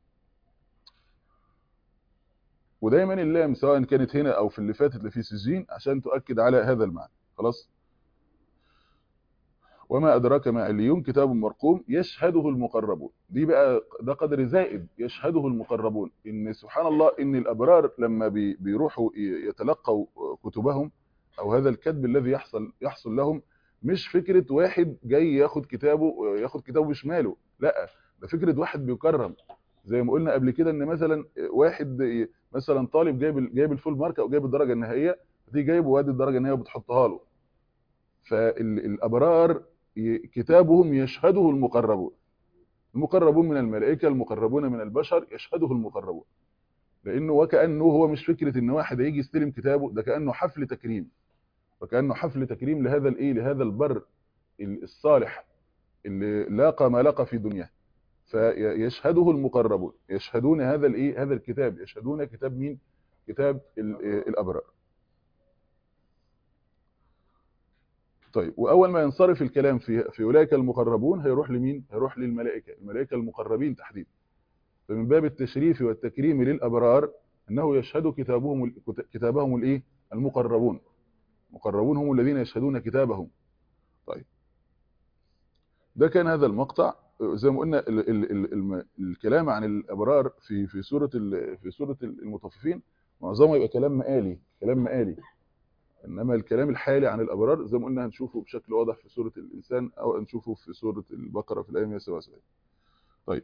ودايما اللام سواء كانت هنا او في اللي فاتت لفي سجين عشان تؤكد على هذا المعنى. خلاص. وما أدراك ما عليون كتاب مرقوم يشهده المقربون. دي بقى ده قدر زائد، يشهده المقربون. إن سبحان الله إن الأبرار لما بيروحوا يتلقوا كتبهم أو هذا الكتب الذي يحصل يحصل لهم، مش فكره واحد جاي ياخد كتابه ياخد كتابه بشماله، لا، ده فكره واحد بيكرم. زي ما قلنا قبل كده ان مثلا واحد مثلا طالب جايب جايب الفول مارك او جايب الدرجه النهائيه، دي جايبه وادي الدرجه النهائيه وبتحطها له. فالابرار كتابهم يشهده المقربون، المقربون من الملائكه، المقربون من البشر، يشهده المقربون. لانه وكانه هو مش فكره ان واحد هيجي يستلم كتابه، ده كانه حفل تكريم، وكانه حفل تكريم لهذا الايه لهذا البر الصالح اللي لاقى ما لاقى في دنياه. فيشهده المقربون، يشهدون هذا الايه هذا الكتاب، يشهدون كتاب مين؟ كتاب الابرار. طيب، واول ما ينصرف الكلام في في اولئك المقربون هيروح لمين؟ هيروح للملائكه، الملائكه المقربين تحديدا. فمن باب التشريف والتكريم للابرار انه يشهد كتابهم كتابهم الايه المقربون. المقربون هم الذين يشهدون كتابهم. طيب، ده كان هذا المقطع. زي ما قلنا ال ال ال ال الكلام عن الابرار في في سوره في سوره المطففين معظمه يبقى كلام مآلي، كلام مآلي. انما الكلام الحالي عن الابرار زي ما قلنا هنشوفه بشكل واضح في سوره الانسان، او هنشوفه في سوره البقره في الايه مئة وسبعة وسبعين. طيب،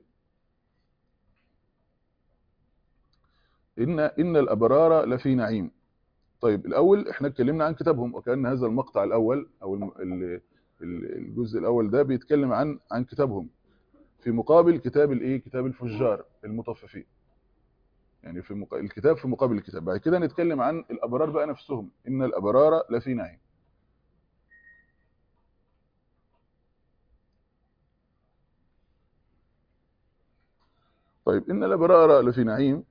ان ان الابرار لفي نعيم. طيب، الاول احنا اتكلمنا عن كتابهم، وكان هذا المقطع الاول او الجزء الاول ده بيتكلم عن عن كتابهم في مقابل كتاب الايه كتاب الفجار المطففين. يعني في مق... الكتاب في مقابل الكتاب. بعد كده نتكلم عن الابرار بقى نفسهم، ان الابرار لفي نعيم. طيب، ان الابرار لفي نعيم،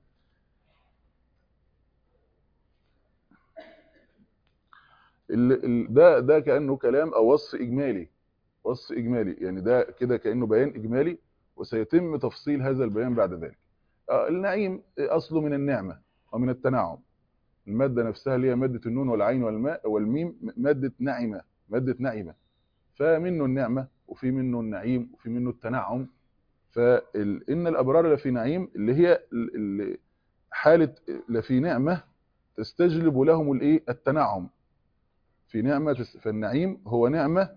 ال... ال... ده ده كانه كلام او وصف اجمالي، وصف اجمالي. يعني ده كده كانه بيان اجمالي، وسيتم تفصيل هذا البيان بعد ذلك. آه النعيم اصله من النعمه ومن التنعم. الماده نفسها اللي هي ماده النون والعين والماء والميم ماده نعمه، ماده نعمه. فمنه النعمه وفي منه النعيم وفي منه التنعم. فإن الأبرار لفي نعيم اللي هي حالة لفي نعمة تستجلب لهم الايه التنعم. في نعمة، فالنعيم هو نعمة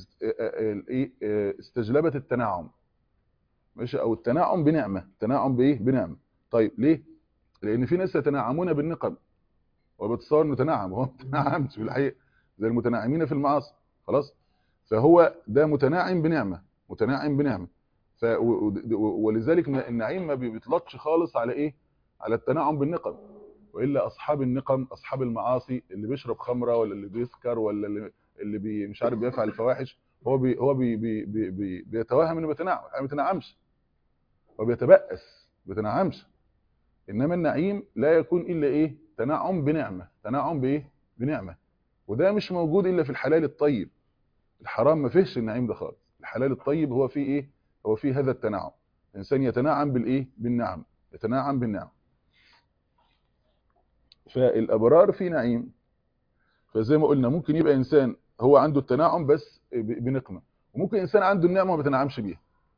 استجلبت التنعم، ماشي، او التنعم بنعمة، التنعم بايه بنعمة. طيب ليه؟ لان في ناس يتنعمون بالنقم وبتصور انه تنعم، هو ما تنعمش في الحقيقة، زي المتنعمين في المعاصي. خلاص، فهو ده متنعم بنعمة، متنعم بنعمة. ف ولذلك النعيم ما بيطلقش خالص على ايه؟ على التنعم بالنقم. والا اصحاب النقم، اصحاب المعاصي، اللي بيشرب خمره ولا اللي بيسكر ولا اللي اللي بي مش عارف بيفعل الفواحش، هو بي هو بي بي بي بي بيتوهم انه بيتنعم، ما بيتنعمش، هو بيتبأس، ما بيتنعمش. انما النعيم لا يكون الا ايه؟ تنعم بنعمه، تنعم بايه؟ بنعمه. وده مش موجود الا في الحلال الطيب. الحرام ما فيهش النعيم ده خالص. الحلال الطيب هو فيه ايه؟ هو فيه هذا التنعم. الانسان يتنعم بالايه؟ بالنعم، يتنعم بالنعم. فالابرار في نعيم. فزي ما قلنا ممكن يبقى انسان هو عنده التنعم بس بنقمه، وممكن انسان عنده النعمه وما بيتنعمش بيها.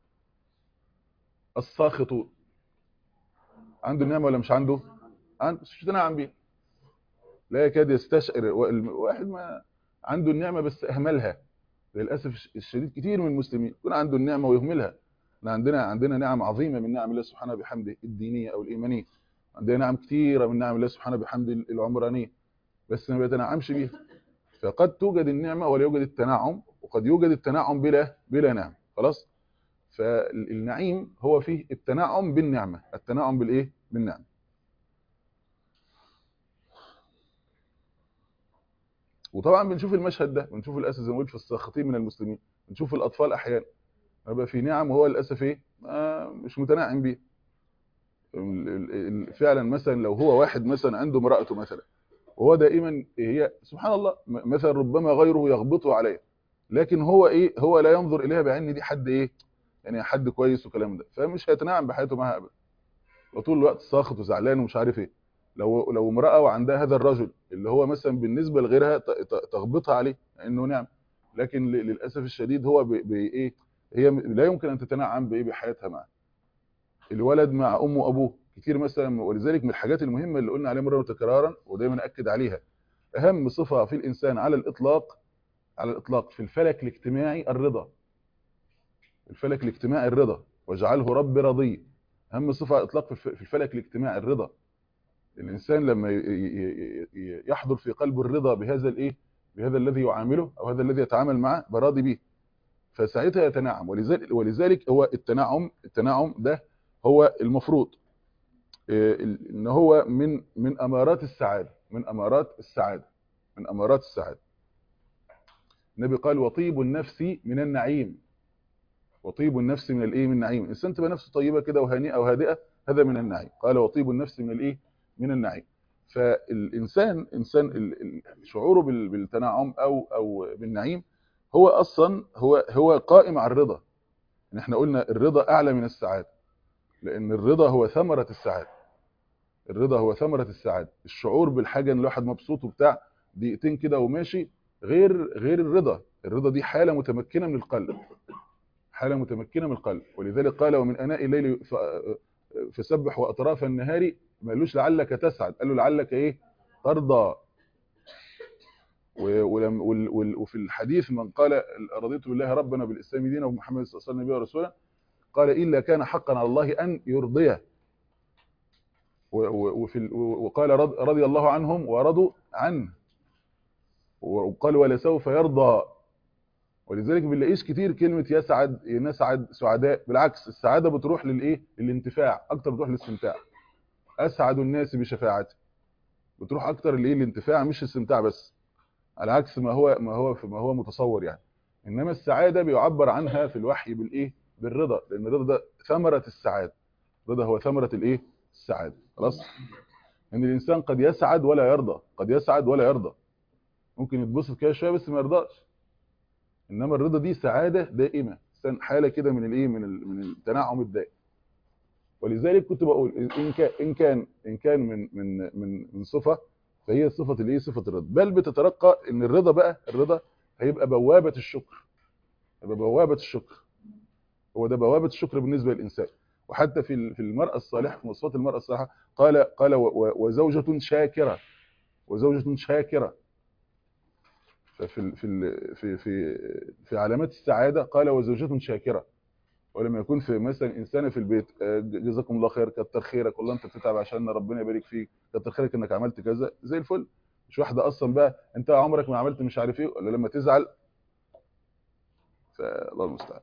الساخط عنده النعمه ولا مش عنده؟ عنده، مش بيتنعم بيها، لا يكاد يستشعر. واحد ما عنده النعمه بس اهملها. للاسف الشديد كتير من المسلمين يكون عنده النعمه ويهملها. احنا عندنا عندنا نعم عظيمه من نعم الله سبحانه بحمده الدينيه او الايمانيه. عندنا نعم كثيره من نعم الله سبحانه بحمده العمرانيه، بس ما بيتنعمش بيها. فقد توجد النعمه ولا يوجد التنعم، وقد يوجد التنعم بلا بلا نعم. خلاص، فالنعيم هو فيه التنعم بالنعمه، التنعم بالايه؟ بالنعمه. وطبعا بنشوف المشهد ده، بنشوف للاسف زي ما قلت في الساخطين من المسلمين، بنشوف الاطفال احيانا يبقى في نعم وهو للاسف ايه؟ آه مش متنعم بيه. فعلا مثلا لو هو واحد مثلا عنده امراته مثلا، وهو دائما هي سبحان الله مثلا ربما غيره يغبطه عليه، لكن هو ايه؟ هو لا ينظر اليها بعين دي حد ايه؟ يعني حد كويس وكلام ده، فمش هيتنعم بحياته معها ابدا، وطول الوقت ساخط وزعلان ومش عارف ايه. لو لو امراه وعندها هذا الرجل اللي هو مثلا بالنسبه لغيرها تغبطها عليه انه نعم، لكن للاسف الشديد هو بايه؟ هي لا يمكن ان تتنعم بايه؟ بحياتها معه. الولد مع امه وابوه كتير مثلا. ولذلك من الحاجات المهمه اللي قلنا عليها مره وتكرارا ودايما اكد عليها، اهم صفه في الانسان على الاطلاق على الاطلاق في الفلك الاجتماعي الرضا. الفلك الاجتماعي الرضا، واجعله رب رضي. اهم صفه على الاطلاق في الفلك الاجتماعي الرضا. الانسان لما يحضر في قلبه الرضا بهذا الايه، بهذا الذي يعامله او هذا الذي يتعامل معه براضي به، فساعتها يتنعم. ولذلك ولذلك هو التنعم التنعم ده هو المفروض ان هو من من امارات السعاده، من امارات السعاده من امارات السعاده. النبي قال وطيب النفس من النعيم. وطيب النفس من الايه؟ من النعيم. الانسان تبقى نفسه طيبه كده وهانئه وهادئه، هذا من النعيم. قال وطيب النفس من الايه؟ من النعيم. فالانسان انسان شعوره بالتنعم او او بالنعيم هو اصلا هو هو قائم على الرضا. ان احنا قلنا الرضا اعلى من السعاده، لان الرضا هو ثمره السعاده. الرضا هو ثمره السعاده. الشعور بالحاجه ان الواحد مبسوط وبتاع دقيقتين كده وماشي، غير غير الرضا. الرضا دي حاله متمكنه من القلب، حاله متمكنه من القلب. ولذلك قال ومن اناء الليل فسبح واطراف النهار، ما قالوش لعلك تسعد، قال له لعلك ايه؟ ترضى. وفي الحديث من قال رضيت بالله ربنا بالاسلام دينا ومحمد صلى الله عليه وسلم نبيا ورسولا، قال الا كان حقا على الله ان يرضيه. وفي وقال رضي الله عنهم ورضوا عنه، وقال ولسوف يرضى. ولذلك بنلاقيش كتير كلمه يسعد نسعد سعداء، بالعكس السعاده بتروح للايه؟ للانتفاع اكتر، بتروح للاستمتاع. اسعد الناس بشفاعتي، بتروح اكتر لايه؟ الانتفاع مش الاستمتاع بس، على عكس ما هو ما هو ما هو متصور يعني. انما السعاده بيعبر عنها في الوحي بالايه؟ بالرضا، لان الرضا ده ثمره السعاده. الرضا هو ثمره الايه؟ السعاده. خلاص. ان الانسان قد يسعد ولا يرضى، قد يسعد ولا يرضى، ممكن يتبسط كده شويه بس ما يرضاش. انما الرضا دي سعاده دائمه، حاله كده من الايه؟ من من التنعم الدائم. ولذلك كنت بقول ان كان ان كان ان كان من من من من صفه، فهي صفه الايه؟ صفه الرضا. بل بتترقى ان الرضا بقى، الرضا هيبقى بوابه الشكر، هيبقى بوابه الشكر. هو ده بوابه الشكر بالنسبه للانسان. وحتى في في المراه الصالحه، في مواصفات المراه الصالحه قال قال وزوجه شاكره، وزوجه شاكره. ففي في في في في علامات السعاده قال وزوجه شاكره. ولما يكون في مثلا انسانه في البيت، جزاكم الله خير، كتر خيرك والله انت بتتعب عشان ربنا يبارك فيك، كتر خيرك انك عملت كذا، زي الفل. مش واحده اصلا بقى انت عمرك ما عملت مش عارف ايه، ولا لما تزعل. فالله المستعان.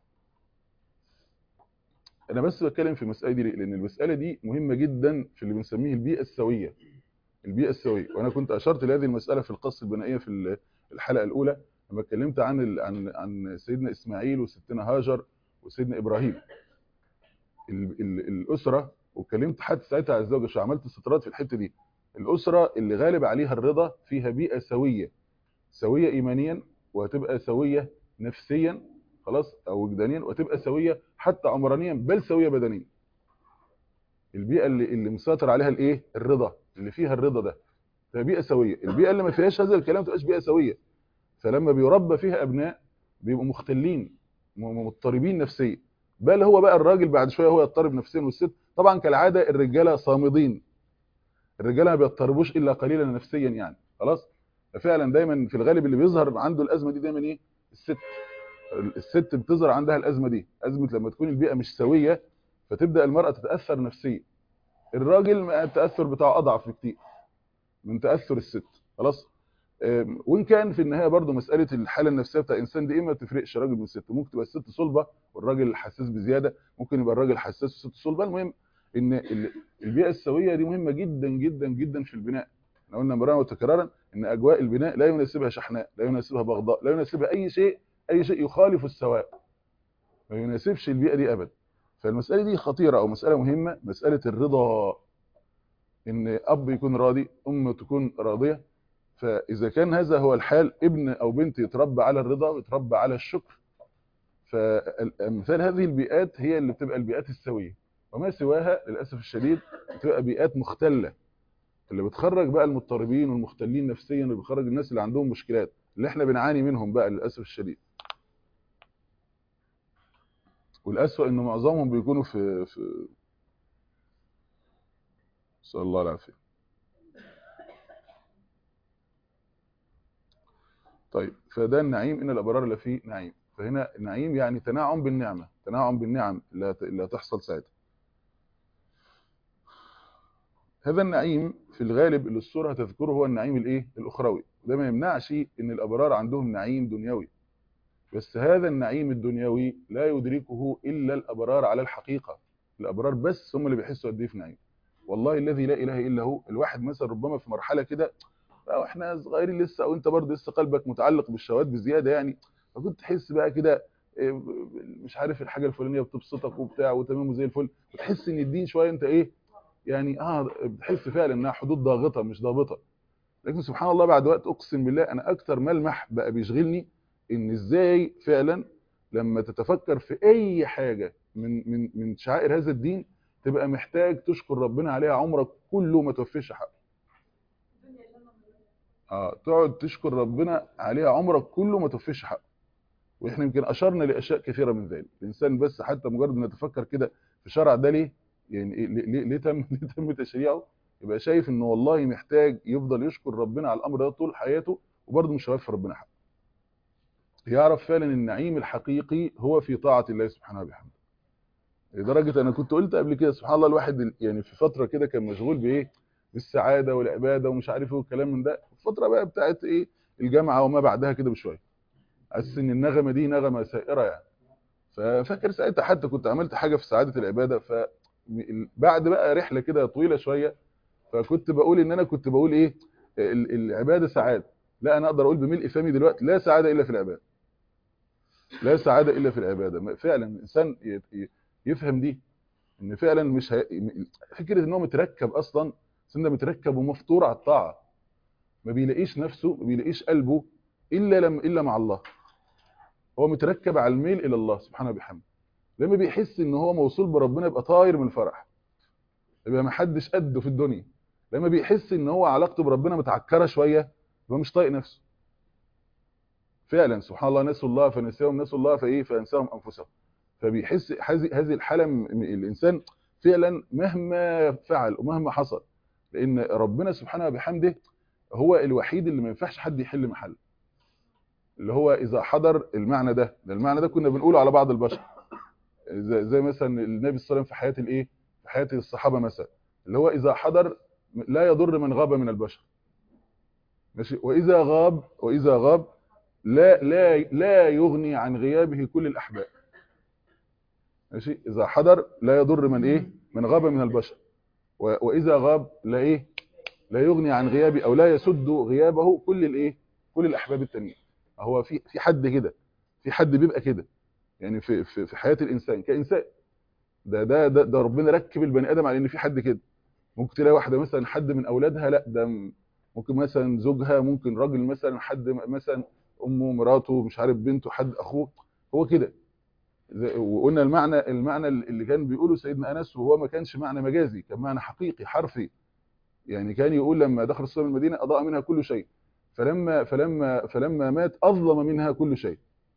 انا بس بتكلم في المساله دي لان المساله دي مهمه جدا في اللي بنسميه البيئه السويه. البيئه السويه. وانا كنت اشرت لهذه المساله في القصه البنائيه في الحلقه الاولى لما اتكلمت عن عن عن سيدنا اسماعيل وستنا هاجر وسيدنا ابراهيم. ال ال الاسره، واتكلمت حتى ساعتها على الزوجه، عملت استطراد في الحته دي. الاسره اللي غالب عليها الرضا فيها بيئه سويه، سويه ايمانيا، وهتبقى سويه نفسيا خلاص او وجدانيا، وتبقى سويه حتى عمرانيا، بل سويه بدنيا. البيئه اللي اللي مسيطر عليها الايه؟ الرضا، اللي فيها الرضا ده تبقى بيئه سويه. البيئه اللي ما فيهاش هذا الكلام ما تبقاش بيئه سويه. فلما بيربى فيها ابناء بيبقوا مختلين مضطربين نفسيا، بل هو بقى الراجل بعد شويه هو يضطرب نفسيا، والست طبعا كالعاده الرجاله صامدين، الرجاله ما بيضطربوش الا قليلا نفسيا يعني. خلاص. ففعلا دايما في الغالب اللي بيظهر عنده الازمه دي دايما ايه؟ الست. الست بتظهر عندها الازمه دي، ازمه لما تكون البيئه مش سويه، فتبدا المراه تتاثر نفسيا. الراجل التاثر بتاعه اضعف بكتير من تاثر الست. خلاص. وان كان في النهايه برضو مساله الحاله النفسيه بتاع الانسان دي ايه ما تفرقش راجل من ست. ممكن تبقى الست صلبه والراجل حساس بزياده، ممكن يبقى الراجل حساس والست صلبه. المهم ان البيئه السويه دي مهمه جدا جدا جدا في البناء. احنا قلنا مرارا وتكرارا ان اجواء البناء لا يناسبها شحناء، لا يناسبها بغضاء، لا يناسبها اي شيء، اي شيء يخالف السواء، ما يناسبش البيئه دي ابدا. فالمساله دي خطيره او مساله مهمه، مساله الرضا، ان اب يكون راضي، ام تكون راضيه. فإذا كان هذا هو الحال، ابن أو بنت يتربى على الرضا ويتربى على الشكر. فمثال هذه البيئات هي اللي بتبقى البيئات السوية. وما سواها للأسف الشديد بتبقى بيئات مختلة، اللي بتخرج بقى المضطربين والمختلين نفسيا، واللي بتخرج الناس اللي عندهم مشكلات، اللي احنا بنعاني منهم بقى للأسف الشديد. والأسوأ إن معظمهم بيكونوا في في نسأل الله العافية. طيب فده النعيم، ان الابرار لفي نعيم. فهنا نعيم يعني تنعم بالنعمه، تنعم بالنعم اللي اللي هتحصل ساعتها. هذا النعيم في الغالب اللي السوره هتذكره هو النعيم الايه الاخروي، وده ما يمنعش ان الابرار عندهم نعيم دنيوي، بس هذا النعيم الدنيوي لا يدركه الا الابرار على الحقيقه. الابرار بس هم اللي بيحسوا قد ايه في نعيم. والله الذي لا اله الا هو. الواحد مثلا ربما في مرحله كده واحنا صغيرين لسه، او انت برضه لسه قلبك متعلق بالشهوات بزياده يعني، فكنت تحس بقى كده إيه، مش عارف الحاجه الفلانيه بتبسطك وبتاع وتمام وزي الفل، وتحس ان الدين شويه انت ايه يعني، اه بتحس فعلا انها حدود ضاغطه مش ضابطه. لكن سبحان الله بعد وقت اقسم بالله انا اكتر ملمح بقى بيشغلني ان ازاي فعلا لما تتفكر في اي حاجه من من من شعائر هذا الدين تبقى محتاج تشكر ربنا عليها عمرك كله ما توفيش حقه. اه تقعد تشكر ربنا عليها عمرك كله ما توفيش حقه. واحنا يمكن اشرنا لاشياء كثيره من ذلك. الانسان بس حتى مجرد ما يتفكر كده في شرع ده ليه، يعني إيه- ليه, ليه, ليه تم ليه تم تشريعه، يبقى شايف انه والله محتاج يفضل يشكر ربنا على الامر ده طول حياته، وبرضه مش هيوفي ربنا حقه. يعرف فعلا النعيم الحقيقي هو في طاعه الله سبحانه وبحمده. لدرجه انا كنت قلت قبل كده سبحان الله الواحد يعني في فتره كده كان مشغول بايه، بالسعاده والعباده ومش عارف ايه والكلام من ده، الفتره بقى بتاعت ايه الجامعه وما بعدها كده بشويه، حاسس ان النغمه دي نغمه سائره يعني. ففاكر ساعتها حتى كنت عملت حاجه في سعاده العباده، ف بعد بقى رحله كده طويله شويه، فكنت بقول ان انا كنت بقول ايه ال- العباده سعاده. لا انا اقدر اقول بملء فمي دلوقتي لا سعاده الا في العباده. لا سعاده الا في العباده. فعلا الانسان ي- ي- يفهم دي، ان فعلا مش هي... فكره ان هو متركب اصلا، سنه متركب ومفطور على الطاعه، ما بيلاقيش نفسه ما بيلاقيش قلبه الا لم الا مع الله. هو متركب على الميل الى الله سبحانه وبحمده. لما بيحس ان هو موصول بربنا يبقى طاير من الفرح، يبقى ما حدش قده في الدنيا. لما بيحس ان هو علاقته بربنا متعكره شويه يبقى مش طايق نفسه. فعلا سبحان الله نسوا الله فنسيهم، نسوا الله فايه فانساهم انفسهم. فبيحس هذه هذه الحاله م- م- الانسان فعلا مهما فعل ومهما حصل، لان ربنا سبحانه وبحمده هو الوحيد اللي ما ينفعش حد يحل محله. اللي هو اذا حضر المعنى ده ده المعنى ده كنا بنقوله على بعض البشر، زي, زي مثلا النبي صلى الله عليه وسلم في حياه الايه في حياه الصحابه مثلا، اللي هو اذا حضر لا يضر من غاب من البشر. ماشي. واذا غاب واذا غاب لا لا لا يغني عن غيابه كل الاحباب. ماشي. اذا حضر لا يضر من ايه من غاب من البشر، و- واذا غاب لا ايه لا يغني عن غيابه او لا يسد غيابه كل الايه كل الاحباب التانيين. هو في في حد كده، في حد بيبقى كده يعني في في في حياه الانسان كانسان. ده ده ده, ده ربنا ركب البني ادم على ان في حد كده. ممكن تلاقي واحده مثلا حد من اولادها لا ده م- ممكن مثلا زوجها، ممكن راجل مثلا حد م- مثلا امه مراته مش عارف بنته حد اخوه، هو كده. زي- وقلنا المعنى المعنى اللي كان بيقوله سيدنا انس، وهو ما كانش معنى مجازي، كان معنى حقيقي حرفي. يعني كان يقول لما دخل الصلاه المدينه اضاء منها كل شيء، فلما فلما فلما مات اظلم منها كل شيء.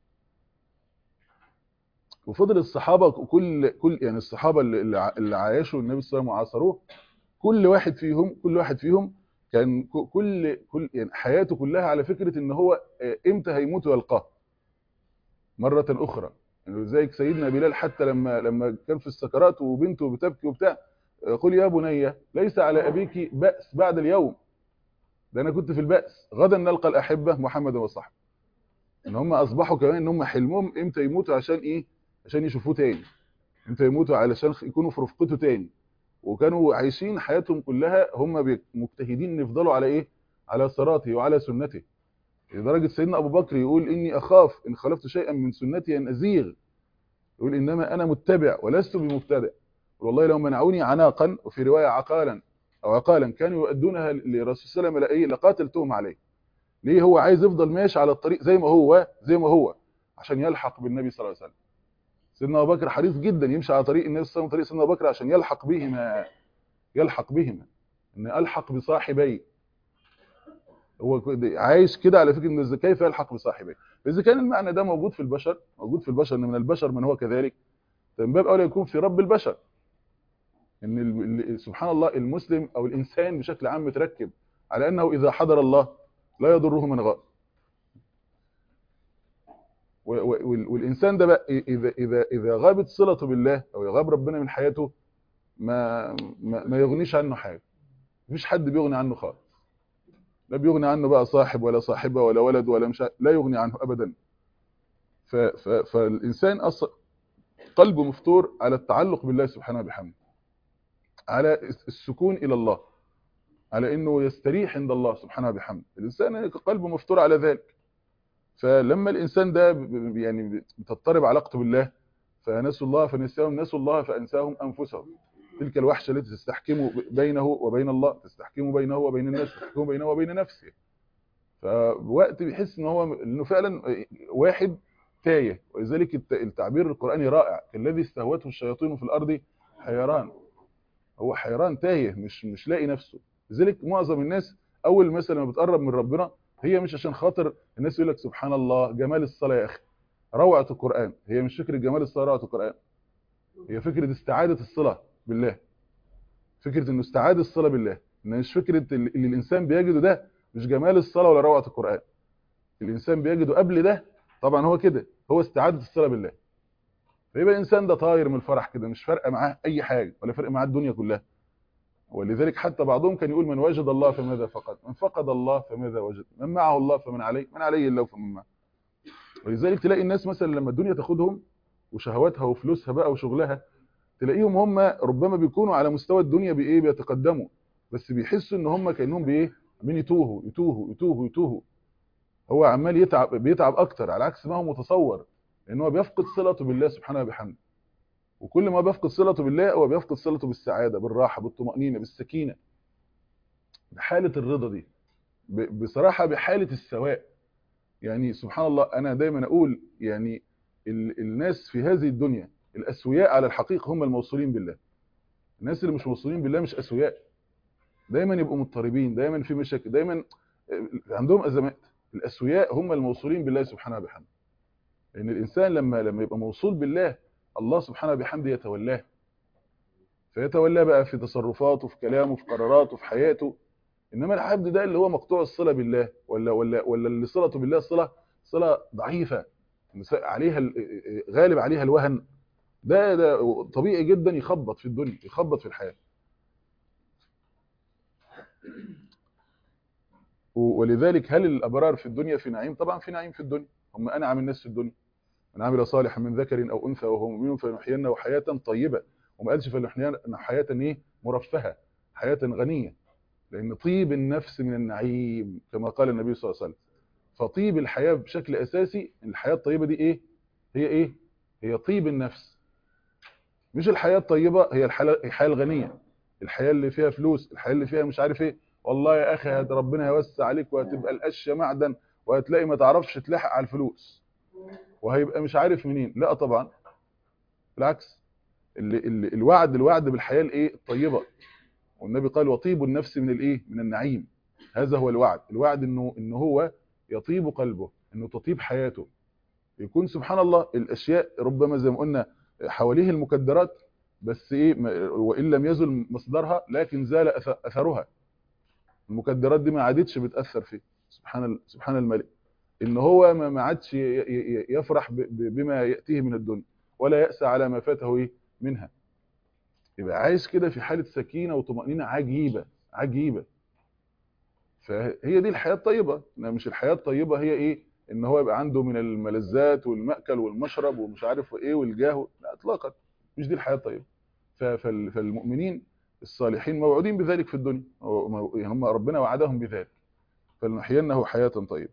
وفضل الصحابه كل كل يعني الصحابه اللي اللي ع- اللي عايشوا النبي صلى الله عليه وسلم وعاصروه، كل واحد فيهم كل واحد فيهم كان ك- كل كل يعني حياته كلها على فكره ان هو آه، امتى هيموت ويلقاه مره اخرى. يعني لذلك سيدنا بلال حتى لما لما كان في السكرات وبنته بتبكي وبتاع، آه، قل يا بني ليس على ابيك باس بعد اليوم، ده انا كنت في البأس، غدا نلقى الاحبه محمد وصحبه. ان هم اصبحوا كمان ان هم حلمهم امتى يموتوا عشان ايه، عشان يشوفوه تاني، امتى يموتوا علشان يكونوا في رفقته تاني. وكانوا عايشين حياتهم كلها هم بي- مجتهدين ان يفضلوا على ايه على صراطه وعلى سنته. لدرجه سيدنا ابو بكر يقول اني اخاف ان خالفت شيئا من سنتي ان ازيغ. يقول انما انا متبع ولست بمبتدع. والله لو منعوني عناقا، وفي روايه عقالا او عقالا كانوا يؤدونها لرسول الله صلى الله عليه وسلم لقاتلتهم عليه. ليه؟ هو عايز يفضل ماشي على الطريق زي ما هو زي ما هو عشان يلحق بالنبي صلى الله عليه وسلم. سيدنا ابو بكر حريص جدا يمشي على طريق النبي صلى الله عليه وسلم، طريق سيدنا ابو بكر عشان يلحق بهما يلحق بهما ان الحق بصاحبي. هو كده- عايش كده على فكره ان إذا كيف يلحق بصاحبي. اذا كان المعنى ده موجود في البشر، موجود في البشر ان من البشر من هو كذلك، فمن باب اولى يكون في رب البشر. ان ال- ال- سبحان الله المسلم او الانسان بشكل عام متركب على انه اذا حضر الله لا يضره من غاب. والانسان ده بقى اذا اذا اذا غابت صلته بالله او يغاب ربنا من حياته ما ما, ما يغنيش عنه حاجه. مفيش حد بيغني عنه خالص، لا بيغني عنه بقى صاحب ولا صاحبه ولا ولد ولا مش لا يغني عنه ابدا. ف ف فالانسان اصلا قلبه مفتور على التعلق بالله سبحانه وبحمده، على السكون الى الله، على انه يستريح عند الله سبحانه وبحمده. الانسان قلبه مفتور على ذلك. فلما الانسان ده يعني بتضطرب علاقته بالله، فنسوا الله فنساهم نسوا الله فانساهم انفسهم. تلك الوحشه التي تستحكم بينه وبين الله، تستحكم بينه وبين الناس، تستحكم بينه وبين نفسه. فوقت بيحس ان هو انه فعلا واحد تايه. ولذلك التعبير القرآني رائع: كالذي استهوته الشياطين في الارض حيران. هو حيران تايه، مش مش لاقي نفسه. لذلك معظم الناس اول مثلا ما بتقرب من ربنا هي مش عشان خاطر الناس يقول لك سبحان الله جمال الصلاه يا اخي، روعه القرآن. هي مش فكره جمال الصلاه روعه القرآن، هي فكره استعاده الصله بالله. فكره انه استعاده الصله بالله، مش فكره اللي الانسان بيجده ده مش جمال الصلاه ولا روعه القرآن. الانسان بيجده قبل ده طبعا هو كده، هو استعاده الصله بالله. فيبقى الانسان ده طاير من الفرح كده، مش فارقه معاه اي حاجه ولا فارقه معاه الدنيا كلها. ولذلك حتى بعضهم كان يقول: من وجد الله فماذا فقد، من فقد الله فماذا وجد، من معه الله فمن عليه، من عليه الله فمن معه. ولذلك تلاقي الناس مثلا لما الدنيا تاخدهم وشهواتها وفلوسها بقى وشغلها، تلاقيهم هم ربما بيكونوا على مستوى الدنيا بايه، بيتقدموا، بس بيحسوا ان هم كانهم بايه، عمالين يتوهوا يتوهوا يتوهوا يتوهوا. هو عمال يتعب بيتعب اكتر على عكس ما هو متصور، لان هو بيفقد صلته بالله سبحانه وبحمده. وكل ما بيفقد صلته بالله هو بيفقد صلته بالسعاده، بالراحه، بالطمانينه، بالسكينه، بحاله الرضا دي، بصراحه بحاله السواء. يعني سبحان الله، انا دايما اقول يعني ال الناس في هذه الدنيا الاسوياء على الحقيقه هم الموصولين بالله. الناس اللي مش موصولين بالله مش اسوياء، دايما يبقوا مضطربين، دايما في مشاكل، دايما عندهم ازمات. الاسوياء هم الموصولين بالله سبحانه وبحمده. لان الانسان لما لما يبقى موصول بالله، الله سبحانه وبحمده يتولاه، فيتولاه بقى في تصرفاته، في كلامه، في قراراته، في حياته. انما العبد ده اللي هو مقطوع الصله بالله، ولا ولا ولا اللي صلته بالله صله صله ضعيفه، عليها غالب عليها الوهن، ده ده طبيعي جدا يخبط في الدنيا، يخبط في الحياه. ولذلك هل الابرار في الدنيا في نعيم؟ طبعا في نعيم في الدنيا، هم انعم الناس في الدنيا. من عمل صالحا من ذكر او انثى وهو مؤمن فلنحيينه حياه طيبه. وما قالش فلنحيينه حياه ايه، مرفهه، حياه غنيه. لان طيب النفس من النعيم كما قال النبي صلى الله عليه وسلم. فطيب الحياه بشكل اساسي، الحياه الطيبه دي ايه؟ هي ايه؟ هي طيب النفس. مش الحياه الطيبه هي الحياه الغنيه، الحياه اللي فيها فلوس، الحياه اللي فيها مش عارف ايه. والله يا اخي ربنا يوسع عليك وهتبقى القشه معدن، وهتلاقي ما تعرفش تلحق على الفلوس، وهيبقى مش عارف منين. لا طبعا، بالعكس. اللي اللي الوعد الوعد بالحياه الايه، الطيبه. والنبي قال: وطيب النفس من الايه، من النعيم. هذا هو الوعد. الوعد انه ان هو يطيب قلبه، انه تطيب حياته، يكون سبحان الله الاشياء ربما زي ما قلنا حواليه المكدرات، بس ايه، وان لم يزل مصدرها لكن زال اثرها. المكدرات دي ما عادتش بتاثر فيه. سبحان سبحان الملك، ان هو ما عادش يفرح بما ياتيه من الدنيا، ولا يأسى على ما فاته ايه منها. يبقى عايش كده في حاله سكينه وطمانينه عجيبه عجيبه. فهي دي الحياه الطيبه. مش الحياه الطيبه هي ايه، ان هو يبقى عنده من الملذات والمأكل والمشرب ومش عارف ايه والجاه. لا اطلاقا، مش دي الحياه الطيبه. فالمؤمنين الصالحين موعودين بذلك في الدنيا، يعني هم ربنا وعدهم بذلك، فلنحيينه حياه طيبه.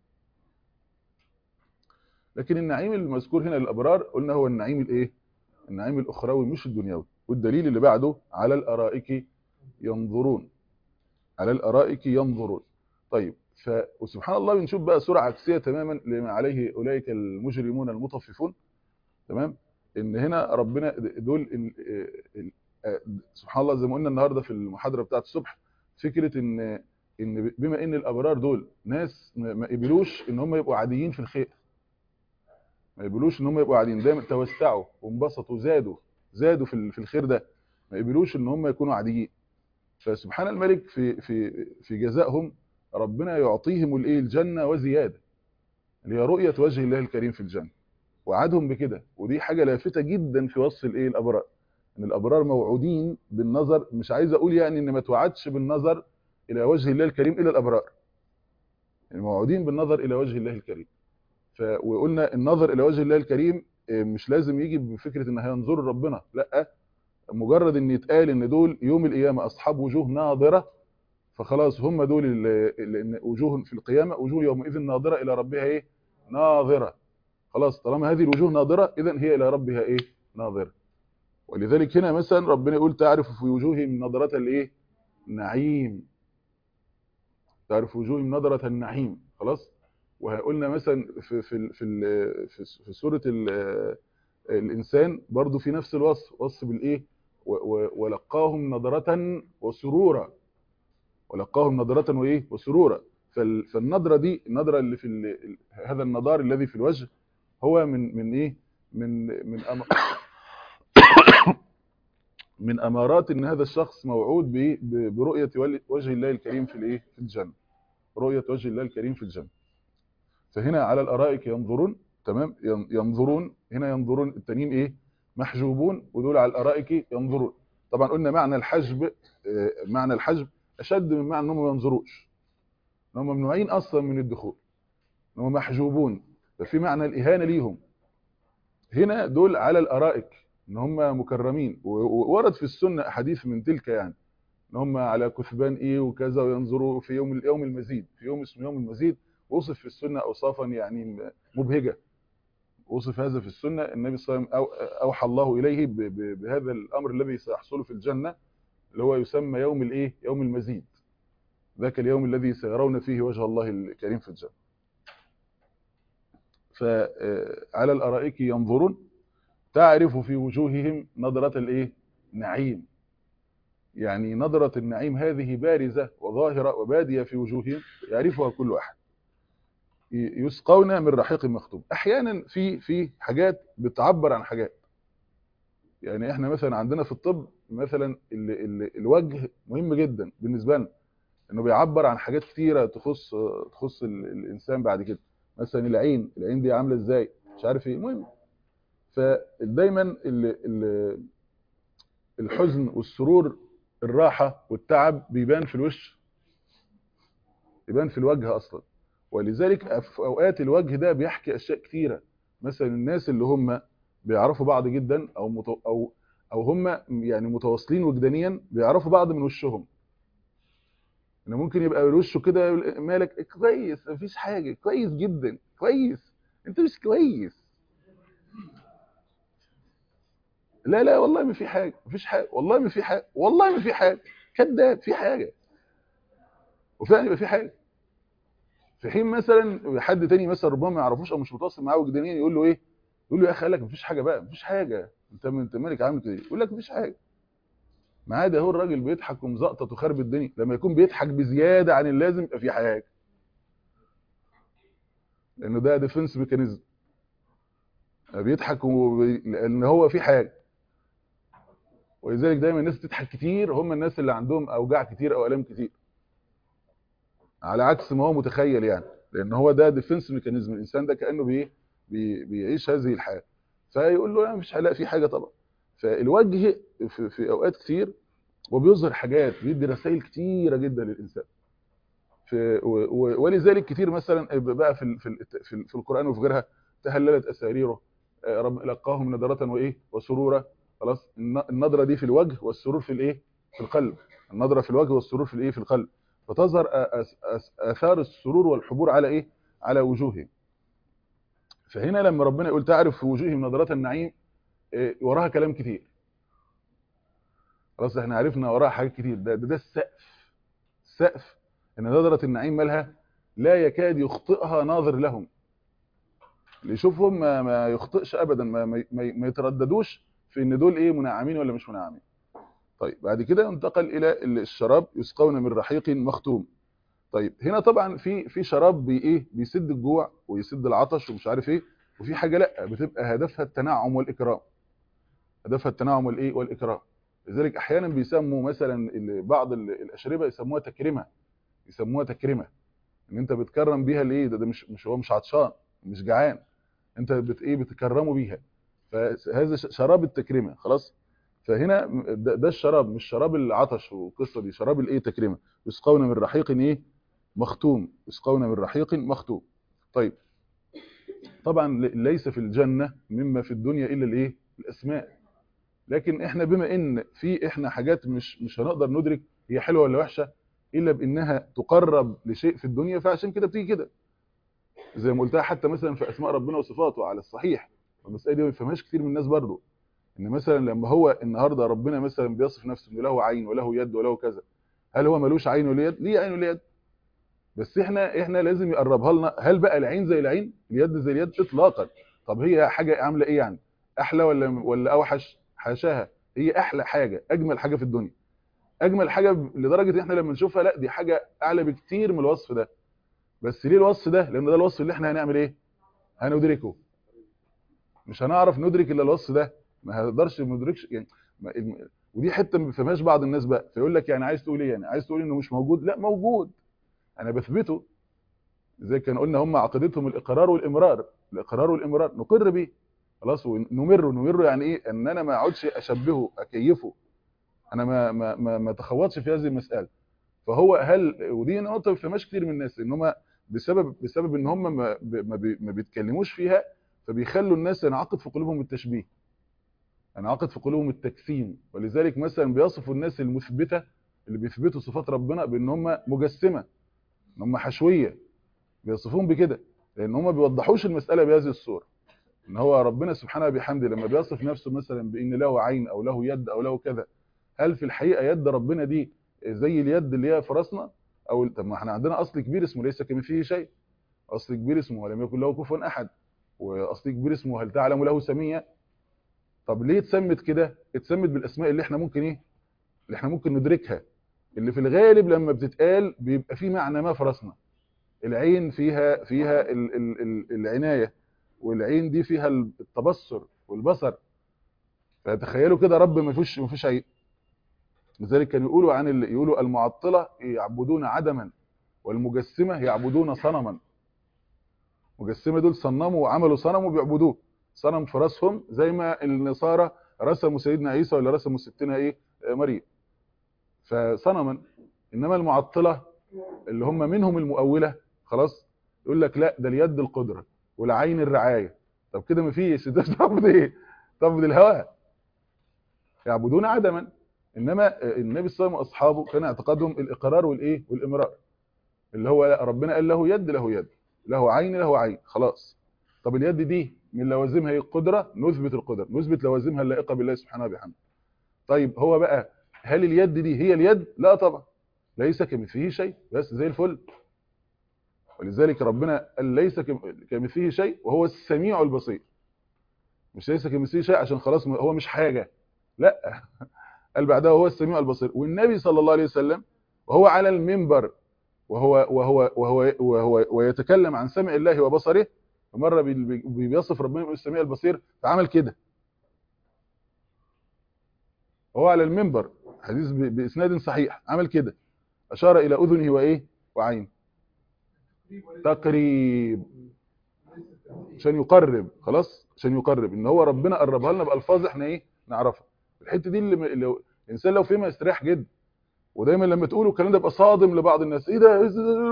لكن النعيم المذكور هنا للابرار قلنا هو النعيم الايه، النعيم الاخروي مش الدنيوي. والدليل اللي بعده: على الارائك ينظرون، على الارائك ينظرون. طيب، ف وسبحان الله بنشوف بقى صوره عكسيه تماما لما عليه اولئك المجرمون المطففون. تمام، ان هنا ربنا دول إن سبحان الله زي ما قلنا النهارده في المحاضره بتاعه الصبح، فكره ان ان بما ان الابرار دول ناس ما قبلوش ان هم يبقوا عاديين في الخير، ما يقبلوش ان هم يبقوا قاعدين، دايما توسعوا وانبسطوا، زادوا زادوا في في الخير ده، ما يقبلوش ان هم يكونوا عاديين. فسبحان الملك في في في جزائهم ربنا يعطيهم الايه، الجنه وزياده، اللي هي رؤيه وجه الله الكريم في الجنه. وعدهم بكده. ودي حاجه لافته جدا في وصف الايه الابرار، ان الابرار موعودين بالنظر. مش عايز اقول يعني ان ما توعدش بالنظر الى وجه الله الكريم الا الابرار، يعني موعودين بالنظر الى وجه الله الكريم. ف وقلنا النظر الى وجه الله الكريم مش لازم يجي بفكره ان هينظروا ربنا، لا، مجرد ان يتقال ان دول يوم القيامه اصحاب وجوه ناظره، فخلاص هم دول اللي وجوه في القيامه، وجوه يومئذ ناظره الى ربها ايه ناظره. خلاص طالما هذه الوجوه ناظره اذا هي الى ربها ايه ناظره. ولذلك هنا مثلا ربنا يقول تعرف في وجوههم نظره الايه نعيم، تعرف وجوههم نظره النعيم. خلاص. وقلنا مثلا في في في في, في سوره الانسان برضو في نفس الوصف، وصف بالايه ولقاهم نظره وسرورا، ولقاهم نظره وايه وسرورا. فالنظره دي النظره اللي في هذا النضار الذي في الوجه هو من من ايه من من أم... من امارات ان هذا الشخص موعود برؤيه وجه الله الكريم في الايه في الجنه، رؤيه وجه الله الكريم في الجنه. فهنا على الارائك ينظرون، تمام، ينظرون هنا ينظرون، التانيين ايه محجوبون، ودول على الارائك ينظرون. طبعا قلنا معنى الحجب، معنى الحجب اشد من معنى انهم ما ينظروش، انهم ممنوعين اصلا من الدخول، انهم محجوبون، ففي معنى الاهانه ليهم. هنا دول على الارائك ان هم مكرمين، وورد في السنه احاديث من تلك، يعني ان هم على كثبان ايه وكذا، وينظروا في يوم اليوم المزيد، في يوم اسمه يوم المزيد. وصف في السنه اوصافا يعني مبهجه، وصف هذا في السنه. النبي صلى الله عليه وسلم اوحى الله اليه بهذا الامر الذي سيحصل في الجنه، اللي هو يسمى يوم الايه يوم المزيد، ذاك اليوم الذي سيرون فيه وجه الله الكريم في الجنه. فعلى الارائك ينظرون تعرف في وجوههم نظره الايه نعيم، يعني نظره النعيم هذه بارزه وظاهره وباديه في وجوههم، يعرفها كل واحد. يسقون من رحيق مختوم. احيانا في في حاجات بتعبر عن حاجات، يعني احنا مثلا عندنا في الطب مثلا ال ال الوجه مهم جدا بالنسبه لنا، انه بيعبر عن حاجات كتيره تخص تخص الانسان بعد كده. مثلا العين، العين دي عامله ازاي مش عارف ايه، مهم. فدايما الحزن والسرور، الراحه والتعب بيبان في الوش، يبان في الوجه اصلا. ولذلك في اوقات الوجه ده بيحكي اشياء كتيره. مثلا الناس اللي هم بيعرفوا بعض جدا، او متو او او هم يعني متواصلين وجدانيا، بيعرفوا بعض من وشهم. انه ممكن يبقى وشه كده مالك كويس، مفيش حاجه، كويس جدا، كويس، انت مش كويس، لا لا والله ما في حاجه، مفيش حاجه، والله ما في حاجه، والله ما في حاجه، كذاب، في حاجه. وفعلا يبقى في حاجه. في حين مثلا حد تاني مثلا ربما ما يعرفوش او مش متواصل معاه وجدانيا، يقول له ايه، يقول له يا اخي قال لك مفيش حاجه بقى، مفيش حاجه، انت انت مالك عامل كده، يقول لك مفيش حاجه. ما عاد اهو الراجل بيضحك ومزقطط وخرب الدنيا. لما يكون بيضحك بزياده عن اللازم يبقى في حاجه، لانه ده ديفنس ميكانيزم، بيضحك وبي... لان هو في حاجه. ولذلك دايما الناس بتضحك كتير هم الناس اللي عندهم اوجاع كتير او الام كتير، على عكس ما هو متخيل، يعني لان هو ده ديفنس ميكانيزم. الانسان ده كانه بي... بي... بيعيش هذه الحياه، فيقول له لا مش هلاقي في حاجه طبعا. فالوجه في, في اوقات كتير وبيظهر حاجات، بيدي رسائل كتيره جدا للانسان. في ولذلك كتير مثلا بقى في في في, في القران وفي غيرها، تهللت اساريره، رب لقاهم نضره وايه وسرورا. خلاص، النضره دي في الوجه والسرور في الايه في القلب. النضره في الوجه والسرور في الايه في القلب. فتظهر اثار السرور والحبور على ايه على وجوههم. فهنا لما ربنا يقول تعرف في وجوههم نضره النعيم، وراها كلام كتير. خلاص احنا عرفنا وراها حاجات كتير. ده ده, ده السقف، السقف ان نظره النعيم مالها لا يكاد يخطئها ناظر لهم. اللي يشوفهم ما, ما يخطئش ابدا، ما, ما, ما يترددوش في ان دول ايه منعمين ولا مش منعمين. طيب بعد كده انتقل الى الشراب، يسقون من رحيق مختوم. طيب هنا طبعا في في شراب بي ايه بيسد الجوع ويسد العطش ومش عارف ايه، وفي حاجه لا بتبقى هدفها التنعم والاكرام، هدفها التنعم والايه والاكرام. لذلك احيانا بيسموا مثلا بعض الاشربه يسموها تكريمه، يسموها تكريمه ان انت بتكرم بيها الايه ده, ده مش مش هو مش عطشان، مش جعان، انت بت ايه بتكرمه بيها، فهذا ش- شراب التكريمه خلاص. فهنا ده, ده الشراب، مش شراب العطش والقصه دي، شراب الايه تكريمه. يسقون من رحيق ايه مختوم، يسقون من رحيق مختوم. طيب طبعا ل- ليس في الجنه مما في الدنيا الا الايه الاسماء، لكن احنا بما ان في احنا حاجات مش مش هنقدر ندرك هي حلوه ولا وحشه الا بانها تقرب لشيء في الدنيا، فعشان كده بتيجي كده. زي ما قلتها حتى مثلا في اسماء ربنا وصفاته على الصحيح، والمساله دي ما بيفهمهاش كتير من الناس برضو. ان مثلا لما هو النهارده ربنا مثلا بيصف نفسه انه له عين وله يد وله كذا، هل هو ملوش عين ولا يد؟ ليه عين ولا يد، بس احنا احنا لازم يقربها لنا. هل بقى العين زي العين، اليد زي اليد؟ اطلاقا. طب هي حاجه عامله ايه يعني، احلى ولا ولا اوحش؟ حاشاها، هي احلى حاجه، اجمل حاجه في الدنيا، اجمل حاجه ب- لدرجه ان احنا لما نشوفها لا دي حاجه اعلى بكتير من الوصف ده. بس ليه الوصف ده؟ لان ده الوصف اللي احنا هنعمل ايه، هندركه. مش هنعرف ندرك الا الوصف ده، ما هنقدرش ما ندركش يعني. ما- الم- ودي حته ما بيفهمهاش بعض الناس بقى، فيقول لك يعني عايز تقول ايه، يعني عايز تقول انه مش موجود؟ لا موجود، انا بثبته. زي كان قلنا هم عقيدتهم الاقرار والامرار، الاقرار والامرار نقر بيه خلاص، ونمر نمر يعني ايه، ان انا ما اقعدش اشبهه اكيفه، انا ما ما ما, ما اتخوضش في هذه المساله. فهو هل، ودي نقطه ما بيفهمهاش كتير من الناس، ان هم بسبب بسبب ان هم ما, ب- ما, بي ما بيتكلموش فيها، فبيخلوا الناس ينعقد في قلوبهم التشبيه، ينعقد في قلوبهم التجسيم. ولذلك مثلا بيصفوا الناس المثبته اللي بيثبتوا صفات ربنا بان هم مجسمه، ان هم حشويه، بيصفوهم بكده، لان هم ما بيوضحوش المساله بهذه الصوره. ان هو ربنا سبحانه وبحمده لما بيصف نفسه مثلا بان له عين او له يد او له كذا، هل في الحقيقه يد ربنا دي زي اليد اللي هي في راسنا؟ او طب ما احنا عندنا اصل كبير اسمه ليس كمثله شيء، اصل كبير اسمه ولم يكن له كفوا احد، واصل كبير اسمه هل تعلم له سميا. طب ليه اتسمت كده؟ اتسمت بالاسماء اللي احنا ممكن ايه، اللي احنا ممكن ندركها، اللي في الغالب لما بتتقال بيبقى في معنى ما في راسنا. العين فيها فيها ال ال ال العنايه، والعين دي فيها التبصر والبصر. فتخيلوا كده رب ما فيش ما فيش عين. لذلك كانوا يقولوا عن ال... يقولوا المعطله يعبدون عدما، والمجسمه يعبدون صنما. مجسمه دول صنموا وعملوا صنم وبيعبدوه، صنم في راسهم زي ما النصارى رسموا سيدنا عيسى ولا رسموا ستنا ايه آه، مريم، فصنما. انما المعطله اللي هم منهم المؤوله خلاص، يقول لك لا ده اليد القدره والعين الرعايه. طب كده ما فيش، ده تعبد ايه؟ تعبد الهواء، يعبدون عدما. انما النبي صلى الله عليه وسلم واصحابه كان اعتقادهم الاقرار والايه والامرار، اللي هو لا ربنا قال له يد له يد، له عين له عين خلاص. طب اليد دي من لوازمها ايه؟ القدره، نثبت القدره، نثبت لوازمها اللائقه بالله سبحانه وبحمده. طيب هو بقى هل اليد دي هي اليد؟ لا طبعا، ليس كمثله شيء، بس زي الفل. ولذلك ربنا قال ليس كم- كمثله شيء وهو السميع البصير. مش ليس كمثله شيء عشان خلاص هو مش حاجه، لا، قال بعدها هو السميع البصير. والنبي صلى الله عليه وسلم وهو على المنبر وهو وهو وهو وهو ويتكلم عن سمع الله وبصره، مره بي- بي- بيصف ربنا بيقول السميع البصير، فعمل كده وهو على المنبر، حديث ب- باسناد صحيح، عمل كده، اشار الى اذنه وايه وعين، تقريب، عشان يقرب خلاص، عشان يقرب ان هو ربنا قربها لنا بالفاظ احنا ايه نعرفها. الحته دي اللي اللي الانسان لو فهمها يستريح جدا. ودايما لما تقولوا الكلام ده يبقى صادم لبعض الناس، ايه ده؟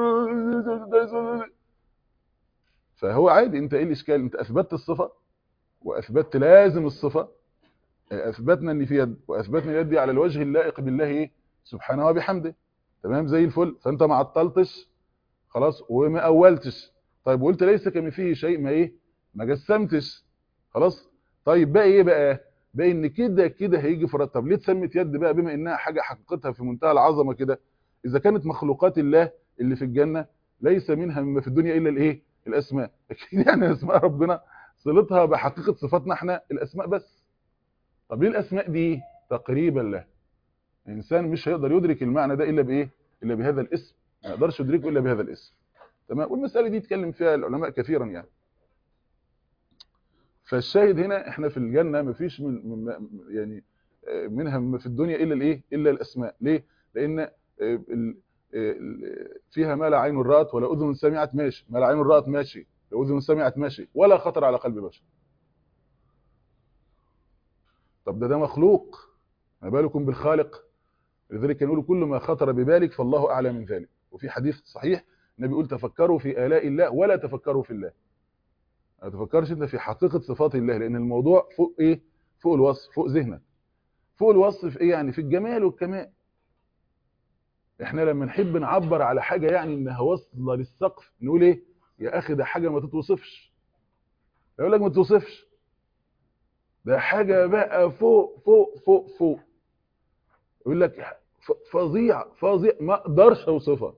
فهو عادي، انت ايه الاشكال؟ انت اثبتت الصفه واثبتت لازم الصفه، اثبتنا ان في يد واثبتنا اليد دي على الوجه اللائق بالله ايه سبحانه وبحمده، تمام زي الفل. فانت ما عطلتش خلاص وما اولتش. طيب وقلت ليس كمثله شيء، ما ايه ما جسمتش خلاص. طيب بقى ايه بقى؟ بقى ان كده كده هيجي فرات. طب ليه اتسمت يد بقى بما انها حاجه حقيقتها في منتهى العظمه كده؟ اذا كانت مخلوقات الله اللي في الجنه ليس منها مما في الدنيا الا الايه الاسماء، اكيد يعني اسماء ربنا صلتها بحقيقه صفاتنا احنا الاسماء بس. طب ليه الاسماء دي تقريبا له؟ الانسان مش هيقدر يدرك المعنى ده الا بايه، الا بهذا الاسم، ما يقدرش يدركه الا بهذا الاسم، تمام. والمساله دي اتكلم فيها العلماء كثيرا يعني. فالشاهد هنا احنا في الجنه مفيش من من- يعني آه، منها ما في الدنيا الا الايه الا الاسماء. ليه؟ لان آه، ال- آه، ال- فيها ما لا عين رات ولا اذن سمعت، ماشي، ما لا عين رات ماشي، لو اذن سمعت ماشي، ولا خطر على قلب بشر. طب ده ده مخلوق، ما بالكم بالخالق؟ لذلك كان يقول كل ما خطر ببالك فالله اعلى من ذلك. وفي حديث صحيح النبي يقول تفكروا في آلاء الله ولا تفكروا في الله. ما تفكرش انت في حقيقة صفات الله، لان الموضوع فوق ايه؟ فوق الوصف، فوق ذهنك. فوق الوصف في ايه؟ يعني في الجمال والكمال. احنا لما نحب نعبر على حاجة يعني انها واصله للسقف نقول ايه؟ يا اخي ده حاجة ما تتوصفش. يقول لك ما تتوصفش، ده حاجة بقى فوق فوق فوق فوق. يقول لك ف- فظيع فظيع، ما اقدرش اوصفها،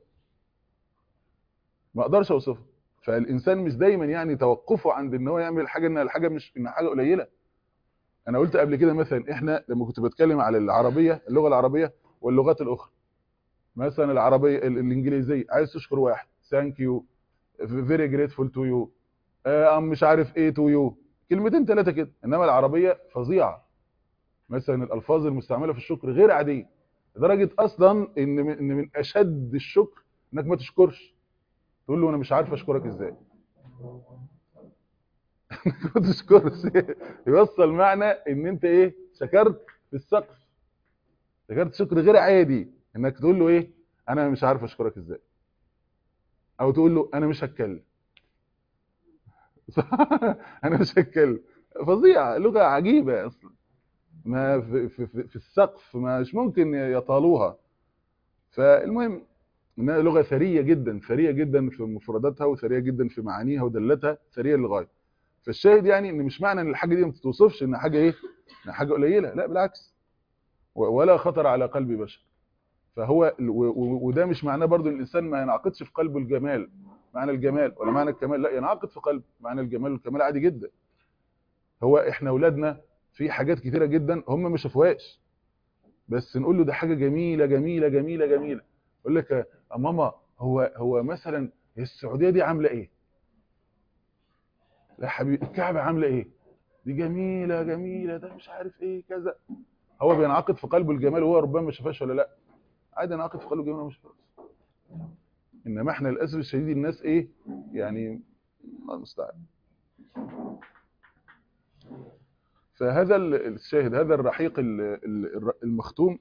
ما اقدرش اوصفها. فالانسان مش دايما يعني توقفه عند ان هو يعمل حاجه ان الحاجه مش ان حاجه قليله. انا قلت قبل كده مثلا احنا لما كنت بتكلم على العربيه، اللغه العربيه واللغات الاخرى، مثلا العربيه ال- الانجليزيه عايز تشكر واحد ثانك يو، فيري جريتفول تو يو، ام مش عارف ايه تو يو، كلمتين ثلاثه كده. انما العربيه فظيعه، مثلا الالفاظ المستعمله في الشكر غير عاديه، لدرجه اصلا ان من إن من اشد الشكر انك ما تشكرش، تقول له انا مش عارف اشكرك ازاي. ما تشكرش يوصل معنى ان انت ايه؟ شكرت في السقف، شكرت شكر غير عادي، انك تقول له ايه؟ انا مش عارف اشكرك ازاي، او تقول له انا مش هتكلم. انا مش هتكلم. فظيعه، لغه عجيبه اصلا، ما في, في, في, في السقف مش ممكن يطالوها. فالمهم انها لغه ثريه جدا، ثريه جدا في مفرداتها، وثريه جدا في معانيها ودلتها، ثريه للغايه. فالشاهد يعني ان مش معنى ان الحاجه دي ما تتوصفش ان حاجه ايه؟ ان حاجه قليله، لا بالعكس، و- ولا خطر على قلب بشر. فهو ال- و- و- وده مش معناه برضو ان الانسان ما ينعقدش في قلبه الجمال، معنى الجمال ولا معنى الكمال، لا ينعقد في قلبه معنى الجمال والكمال عادي جدا. هو احنا اولادنا في حاجات كتيره جدا هم ما شافوهاش، بس نقول له ده حاجه جميله جميله جميله جميله. يقول لك يا ماما هو هو مثلا السعوديه دي عامله ايه؟ لا حبيبي الكعبه عامله ايه؟ دي جميله جميله، ده مش عارف ايه كذا. هو بينعقد في قلبه الجمال وهو ربما ما شافهاش ولا لا؟ عادي ينعقد في قلبه الجمال وما شافهاش. انما احنا للاسف الشديد الناس ايه يعني؟ الله المستعان. فهذا ال- الشاهد، هذا الرحيق ال- ال- المختوم،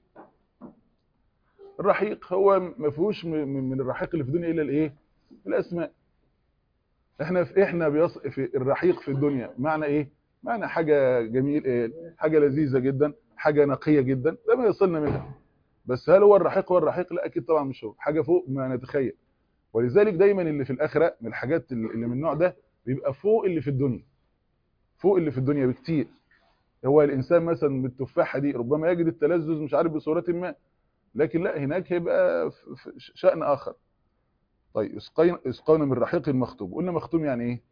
الرحيق هو ما فيهوش م- م- من الرحيق اللي في الدنيا الا الايه؟ الاسماء. احنا في احنا بيص في الرحيق في الدنيا معنى ايه؟ معنى حاجه جميل إيه؟ حاجه لذيذه جدا، حاجه نقيه جدا، ده ما يصلنا منها. بس هل هو الرحيق هو الرحيق؟ لا اكيد طبعا مش هو، حاجه فوق ما نتخيل. ولذلك دايما اللي في الاخره من الحاجات اللي من النوع ده بيبقى فوق اللي في الدنيا، فوق اللي في الدنيا بكتير. هو الانسان مثلا بالتفاحه دي ربما يجد التلذذ مش عارف بصوره ما، لكن لا هناك هيبقى في في شأن اخر. طيب اسقينا اسقينا من رحيق مختوم، قلنا مختوم يعني ايه؟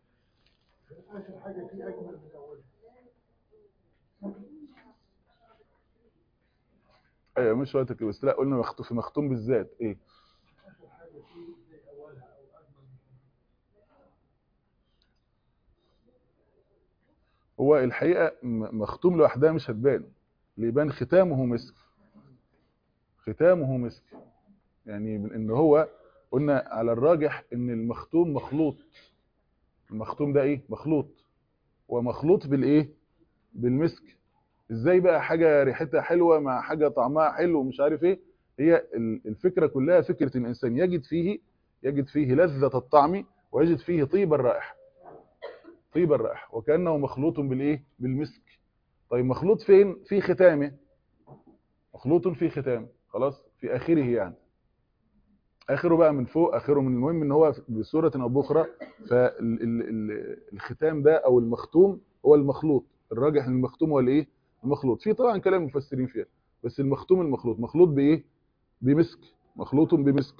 ايوه مش وقتك بس، لا قلنا مختوم، في مختوم بالذات ايه؟ هو الحقيقه م- مختوم لوحدها مش هتبان، اللي يبان ختامه مسك، ختامه مسك. يعني ان هو قلنا على الراجح ان المختوم مخلوط، المختوم ده ايه؟ مخلوط، ومخلوط بالايه؟ بالمسك. ازاي بقى حاجه ريحتها حلوه مع حاجه طعمها حلو ومش عارف ايه؟ هي ال- الفكره كلها فكره الانسان يجد فيه، يجد فيه لذة الطعم، ويجد فيه طيب الرائحه، طيب الرائحه، وكانه مخلوط بالايه؟ بالمسك. طيب مخلوط فين؟ في ختامه، مخلوط في ختامه، خلاص في اخره يعني، اخره بقى من فوق اخره، من المهم ان هو بصوره او باخرى. فالختام ده او المختوم هو المخلوط، الراجح ان المختوم هو الايه؟ المخلوط. في طبعا كلام مفسرين فيها، بس المختوم المخلوط، مخلوط بايه؟ بمسك، مخلوط بمسك.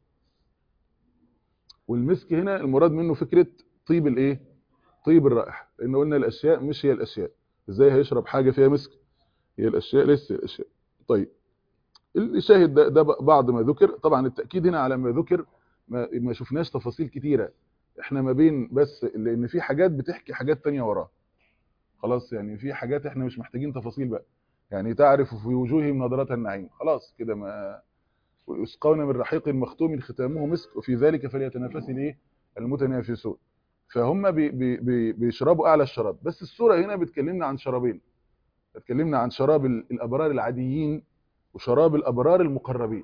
والمسك هنا المراد منه فكره طيب الايه؟ طيب الرائحه، لان قلنا الاشياء مش هي الاشياء. ازاي هيشرب حاجه فيها مسك؟ هي الاشياء ليس الاشياء. طيب الشاهد ده, ده بعض ما ذكر. طبعا التاكيد هنا على ما ذكر، ما, ما شفناش تفاصيل كتيره، احنا ما بين بس لان في حاجات بتحكي حاجات تانية وراها، خلاص يعني في حاجات احنا مش محتاجين تفاصيل بقى. يعني تعرف في وجوههم نضرة النعيم، خلاص كده. ما يسقون من رحيق مختوم ختامه مسك وفي ذلك فليتنافس الايه؟ المتنافسون. فهم بي بي بي بيشربوا اعلى الشراب. بس السوره هنا بتكلمنا عن شرابين، بتكلمنا عن شراب ال- الابرار العاديين وشراب الابرار المقربين.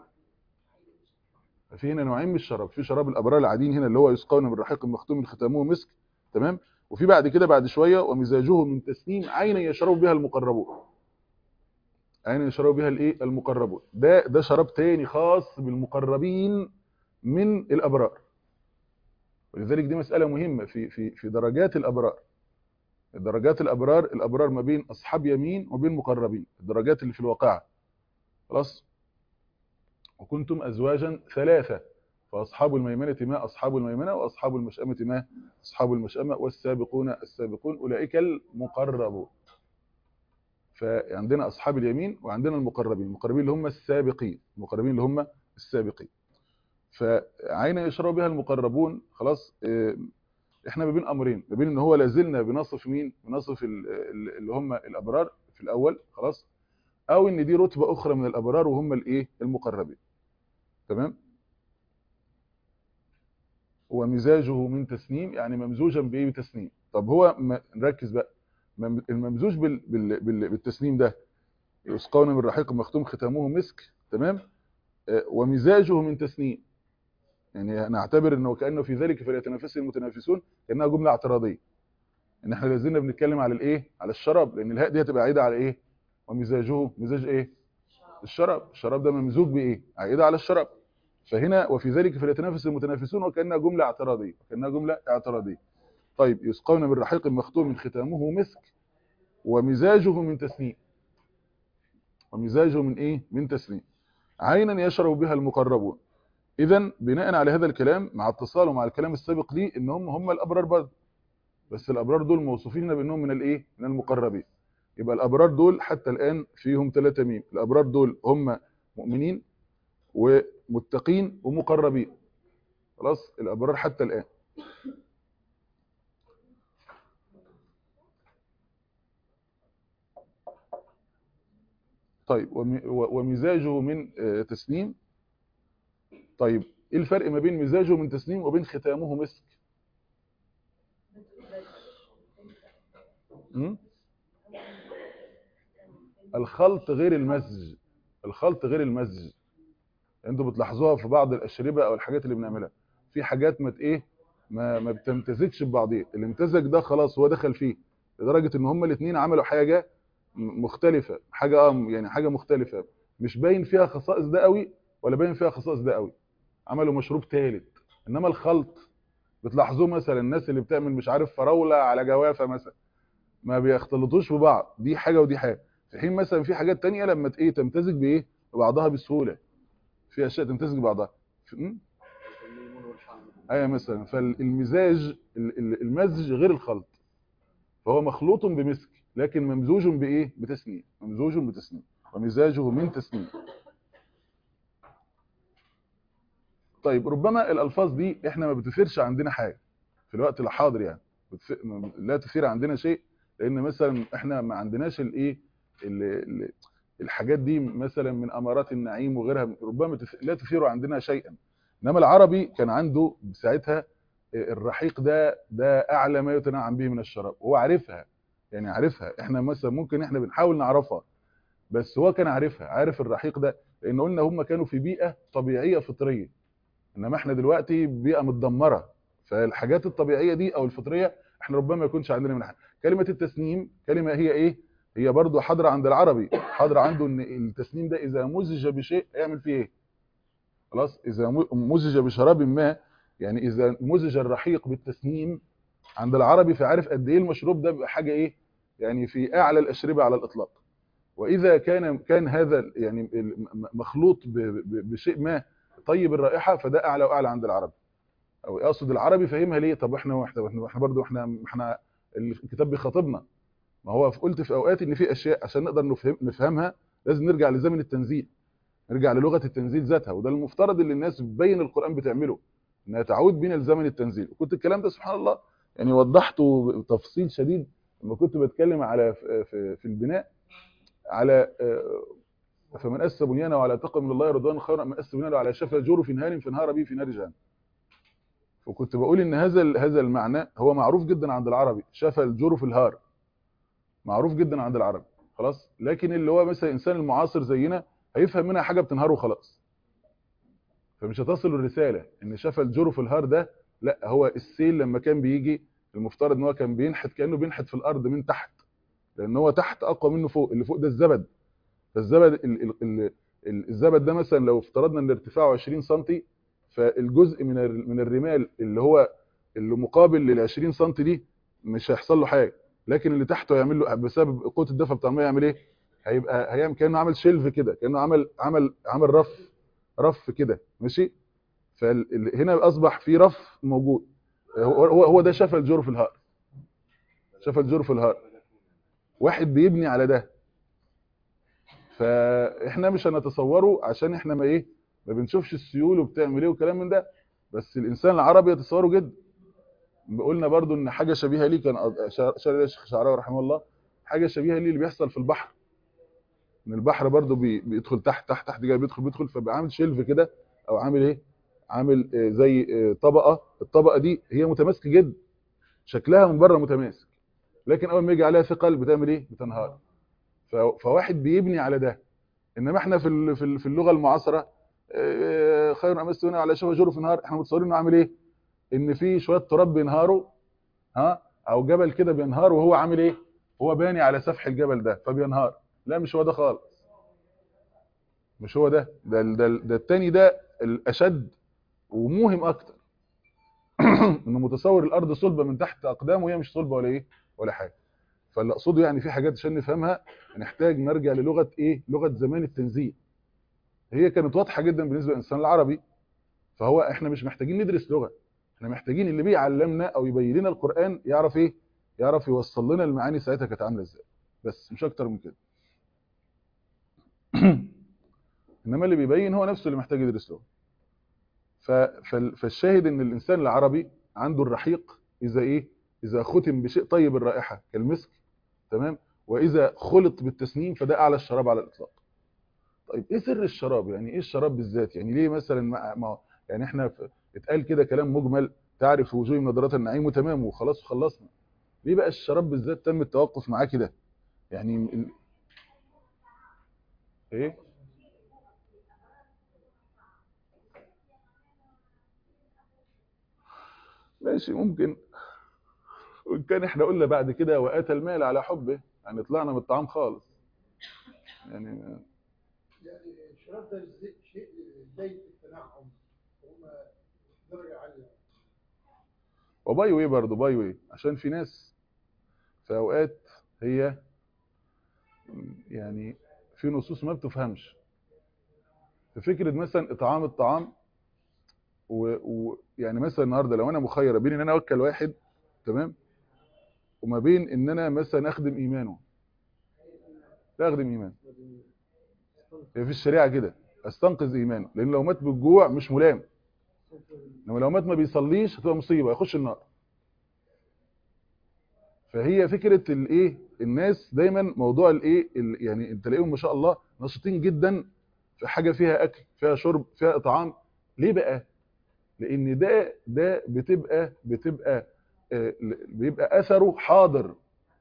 في هنا نوعين من الشراب، في شراب الابرار العاديين هنا اللي هو يسقون من رحيق مختوم ختامه مسك، تمام، وفي بعد كده بعد شويه ومزاجه من تسنيم عينا يشرب بها المقربون. عينا يشرب بها الايه المقربون، ده ده شراب تاني خاص بالمقربين من الابرار. ولذلك دي مساله مهمه في في في درجات الابرار. درجات الابرار، الابرار ما بين اصحاب يمين وبين مقربين، الدرجات اللي في الواقعه. خلاص. وكنتم ازواجا ثلاثه فاصحاب الميمنه ما اصحاب الميمنه واصحاب المشأمه ما اصحاب المشأمه والسابقون السابقون اولئك المقربون. فعندنا اصحاب اليمين وعندنا المقربين، المقربين اللي هم السابقين، المقربين اللي هم السابقين. فعين يشرب بها المقربون. خلاص. آه، احنا ما بين امرين، ما بين ان هو لازلنا بنصف مين، بنصف ال- ال- اللي هم الابرار في الاول. خلاص. او ان دي رتبه اخرى من الابرار وهم الايه المقربين. تمام. ومزاجه من تسنيم، يعني ممزوجا بايه، بتسنيم. طب هو م- نركز بقى، مم- الممزوج بال بال بال بالتسنيم ده يسقون من رحيق مختوم ختامه مسك، تمام. آه، ومزاجه من تسنيم، يعني نعتبر انه كانه في ذلك فليتنافس المتنافسون، كانها جمله اعتراضيه، ان احنا لازلنا بنتكلم على الايه، على الشراب، لان الهاء دي هتبقى عايده على ايه، ومزاجه، مزاج ايه، الشراب. الشراب ده ممزوج بايه، عايده على الشراب. فهنا وفي ذلك فليتنافس المتنافسون وكانها جمله اعتراضيه، وكانها جمله اعتراضيه. طيب يسقون من رحيق مختوم ختامه مسك ومزاجه من تسنيم. ومزاجه من ايه، من تسنيم عينا يشرب بها المقربون. اذا بناء على هذا الكلام مع اتصاله مع الكلام السابق ليه ان هم هم الابرار برضه، بس الابرار دول موصوفين بانهم من الايه، من المقربين. يبقى الابرار دول حتى الان فيهم ثلاثه ميم. الابرار دول هم مؤمنين ومتقين ومقربين. خلاص. الابرار حتى الان. طيب وم- و- ومزاجه من آه، تسنيم. طيب ايه الفرق ما بين مزاجه من تسنيم وبين ختامه مسك؟ م? الخلط غير المزج. الخلط غير المزج. انتوا بتلاحظوها في بعض الاشربه او الحاجات اللي بنعملها، في حاجات ما ت- ايه ما ما بتمتزجش ببعضيها، اللي امتزج ده خلاص هو دخل فيه، لدرجه ان هما الاثنين عملوا حاجه م- مختلفه، حاجه اه يعني حاجه مختلفه، مش باين فيها خصائص ده قوي ولا باين فيها خصائص ده قوي، عملوا مشروب ثالث. انما الخلط بتلاحظوه مثلا الناس اللي بتعمل مش عارف فراوله على جوافه مثلا، ما بيختلطوش ببعض، دي حاجه ودي حاجه، في حين مثلا في حاجات تانية لما ت- ايه تمتزج بايه ببعضها بسهوله، في اشياء تمتزج ببعضها. م? ايوه مثلا، فالمزاج ال- ال- المزج غير الخلط، فهو مخلوط بمسك لكن ممزوج بايه، بتسنيم، ممزوج بتسنيم ومزاجه من تسنيم. طيب ربما الالفاظ دي احنا ما بتثيرش عندنا حاجه في الوقت الحاضر، يعني بتث- ما- لا تثير عندنا شيء، لان مثلا احنا ما عندناش الايه ال- ال- الحاجات دي مثلا من امارات النعيم وغيرها، ربما تث- لا تثير عندنا شيئا. انما العربي كان عنده ساعتها الرحيق ده ده اعلى ما يتنعم به من الشراب، وهو عارفها، يعني عارفها، احنا مثلا ممكن احنا بنحاول نعرفها، بس هو كان عارفها، عارف الرحيق ده، لان قلنا هم كانوا في بيئه طبيعيه فطريه، انما احنا دلوقتي بيئه متدمره، فالحاجات الطبيعيه دي او الفطريه احنا ربما ما يكونش عندنا منها. كلمه التسنيم كلمه هي ايه، هي برضو حاضره عند العربي، حاضره عنده ان التسنيم ده اذا مزج بشيء هيعمل فيه ايه. خلاص. اذا م- مزج بشراب ما، يعني اذا مزج الرحيق بالتسنيم عند العربي، فعارف قد ايه المشروب ده بيبقى حاجه ايه، يعني في اعلى الاشربه على الاطلاق. واذا كان كان هذا يعني م- مخلوط ب- ب- بشيء ما طيب الرائحه، فده اعلى واعلى عند العربي، او يقصد العربي فهمها ليه. طب احنا احنا احنا برضه احنا احنا الكتاب بيخاطبنا، ما هو قلت في اوقات ان في اشياء عشان نقدر نفهم نفهمها لازم نرجع لزمن التنزيل، نرجع للغه التنزيل ذاتها، وده المفترض اللي الناس بين القران بتعمله، انها تعود بينا لزمن التنزيل. وكنت الكلام ده سبحان الله يعني وضحته بتفصيل شديد لما كنت بتكلم على في, في, في البناء على آه، فمن اسس بنيانه على تقوى من الله رضوان خيرا من اسس بنيانه على شفا جرف هار فانهار به في نار جهنم. وكنت بقول ان هذا هذا المعنى هو معروف جدا عند العربي، شفى الجرف الهار، معروف جدا عند العربي خلاص. لكن اللي هو مثلا الانسان المعاصر زينا هيفهم منها حاجه بتنهاره خلاص، فمش هتصل الرساله ان شفى الجرف الهار ده. لا، هو السيل لما كان بيجي المفترض ان هو كان بينحت، كانه بينحت في الارض من تحت، لان هو تحت اقوى منه فوق، اللي فوق ده الزبد. فالزبد ال ال ال ال- الزبد ده مثلا لو افترضنا ان ارتفاعه عشرين سم، فالجزء من ال- من الرمال اللي هو اللي مقابل لل عشرين سم دي مش هيحصل له حاجه، لكن اللي تحته هيعمل له بسبب قوه الدفع بتاع الميه يعمل ايه؟ هيبقى هيعمل كانه عمل شيلف كده، كانه عمل عمل عمل رف رف كده ماشي. فهنا اصبح في رف موجود، هو هو هو ده شفى الجرف الهار، شفى الجرف الهار. واحد بيبني على ده، فاحنا مش هنتصوره عشان احنا ما ايه ما بنشوفش السيول وبتعمل ايه وكلام من ده، بس الانسان العربي يتصوره جدا. قلنا برضو ان حاجه شبيهه ليه كان شار الشيخ شعراوي رحمه الله، حاجه شبيهه ليه اللي بيحصل في البحر، ان البحر برضو بي بيدخل تحت تحت تحت جاي بيدخل بيدخل فبقى عامل شيلف كده، او عامل ايه، عامل آه، زي آه، طبقه، الطبقه دي هي متماسكه جدا، شكلها من بره متماسك، لكن اول ما يجي عليها ثقل بتعمل ايه؟ بتنهار. ف- فواحد بيبني على ده. انما احنا في ال- في ال- في اللغه المعاصره آه، خير امس هنا على شبه جرف نهار، احنا متصورين انه عامل ايه؟ ان في شويه تراب بينهاروا، ها، او جبل كده بينهار وهو عامل ايه؟ هو باني على سفح الجبل ده فبينهار. لا، مش هو ده خالص، مش هو ده ده ال- ده, ال- ده التاني ده الاشد وموهم اكتر. انه متصور الارض صلبه من تحت اقدامه، وهي مش صلبه ولا ايه ولا حاجه. فاللي اقصده يعني في حاجات عشان نفهمها نحتاج نرجع للغه ايه؟ لغه زمان التنزيل. هي كانت واضحه جدا بالنسبه للانسان العربي، فهو احنا مش محتاجين ندرس لغه، احنا محتاجين اللي بيعلمنا او يبين لنا القران يعرف ايه؟ يعرف يوصل لنا المعاني ساعتها كانت عامله ازاي، بس مش اكتر من كده. انما اللي بيبين هو نفسه اللي محتاج يدرس لغه. ف- فال- فالشاهد ان الانسان العربي عنده الرحيق اذا ايه؟ اذا ختم بشيء طيب الرائحه كالمسك، تمام، واذا خلط بالتسنيم فده اعلى الشراب على الاطلاق. طيب ايه سر الشراب؟ يعني ايه الشراب بالذات؟ يعني ليه مثلا ما ما- يعني احنا ف- اتقال كده كلام مجمل، تعرف في وجوه نظرات النعيم وتمام وخلاص وخلصنا. ليه بقى الشراب بالذات تم التوقف معاه كده؟ يعني ال- ايه؟ ماشي ممكن. وان كان احنا قلنا بعد كده واتى المال على حبه، يعني طلعنا من الطعام خالص يعني. يعني الشراب ده زي- شيء زي التنعم، هم درجة عالية. وباي واي برضه باي واي، عشان في ناس في اوقات هي يعني في نصوص ما بتفهمش في فكره مثلا اطعام الطعام، ويعني و... يعني مثلا النهارده لو انا مخيره بين ان انا اوكل واحد، تمام، وما بين ان انا مثلا اخدم ايمانه، لا اخدم ايمانه. هي في الشريعه كده، استنقذ ايمانه، لان لو مات بالجوع مش ملام، انما لو مات ما بيصليش هتبقى مصيبه، يخش النار. فهي فكره الايه، الناس دايما موضوع الايه ال- يعني انت تلاقيهم ما شاء الله نشيطين جدا في حاجه فيها اكل فيها شرب فيها اطعام. ليه بقى؟ لان ده ده بتبقى بتبقى آه، بيبقى اثره حاضر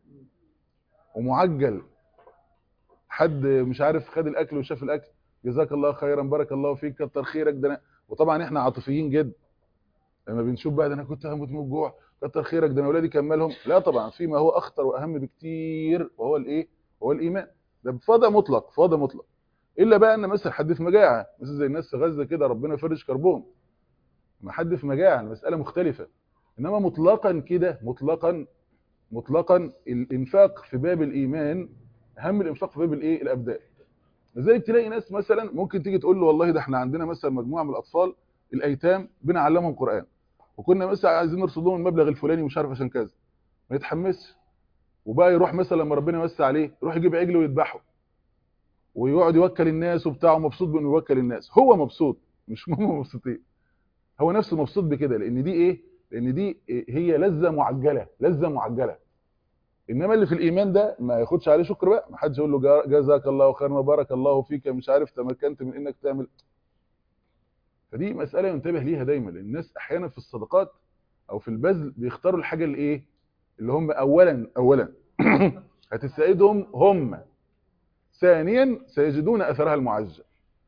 ومعجل. حد مش عارف خد الاكل وشاف الاكل، جزاك الله خيرا، بارك الله فيك، كتر خيرك، ده أنا. وطبعا احنا عاطفيين جدا لما بنشوف بقى ده انا كنت هموت من الجوع، كتر خيرك، ده انا اولادي كملهم. لا طبعا، في ما هو اخطر واهم بكتير، وهو الايه؟ وهو الايمان. ده بفضل مطلق، فضل مطلق. الا بقى ان مثلا حد في مجاعه، مثلا زي الناس في غزه كده، ربنا يفرج كربهم، ما حد في مجاعه المساله مختلفه. انما مطلقا كده، مطلقا مطلقا الانفاق في باب الايمان اهم من الانفاق في باب الايه؟ الابدان. لذلك تلاقي ناس مثلا ممكن تيجي تقول له والله ده احنا عندنا مثلا مجموعه من الاطفال الايتام بنعلمهم قران، وكنا مثلا عايزين نرصد لهم المبلغ الفلاني مش عارف عشان كذا، ما يتحمسش، وبقى يروح مثلا لما ربنا يوسع عليه يروح يجيب عجل ويذبحه ويقعد يوكل الناس وبتاعه، مبسوط بانه يوكل الناس، هو مبسوط مش هم مبسوطين، هو نفسه مبسوط بكده، لان دي ايه؟ لان دي إيه؟ هي لذه معجله، لذه معجله. انما اللي في الايمان ده ما ياخدش عليه شكر بقى، ما حدش يقول له جا- جزاك الله خيرا وبارك الله فيك، مش عارف تمكنت من انك تعمل. فدي مساله ينتبه ليها دايما، لان الناس احيانا في الصدقات او في البذل بيختاروا الحاجه اللي ايه، اللي هم اولا اولا هتسعدهم هم، ثانيا سيجدون اثرها المعجل،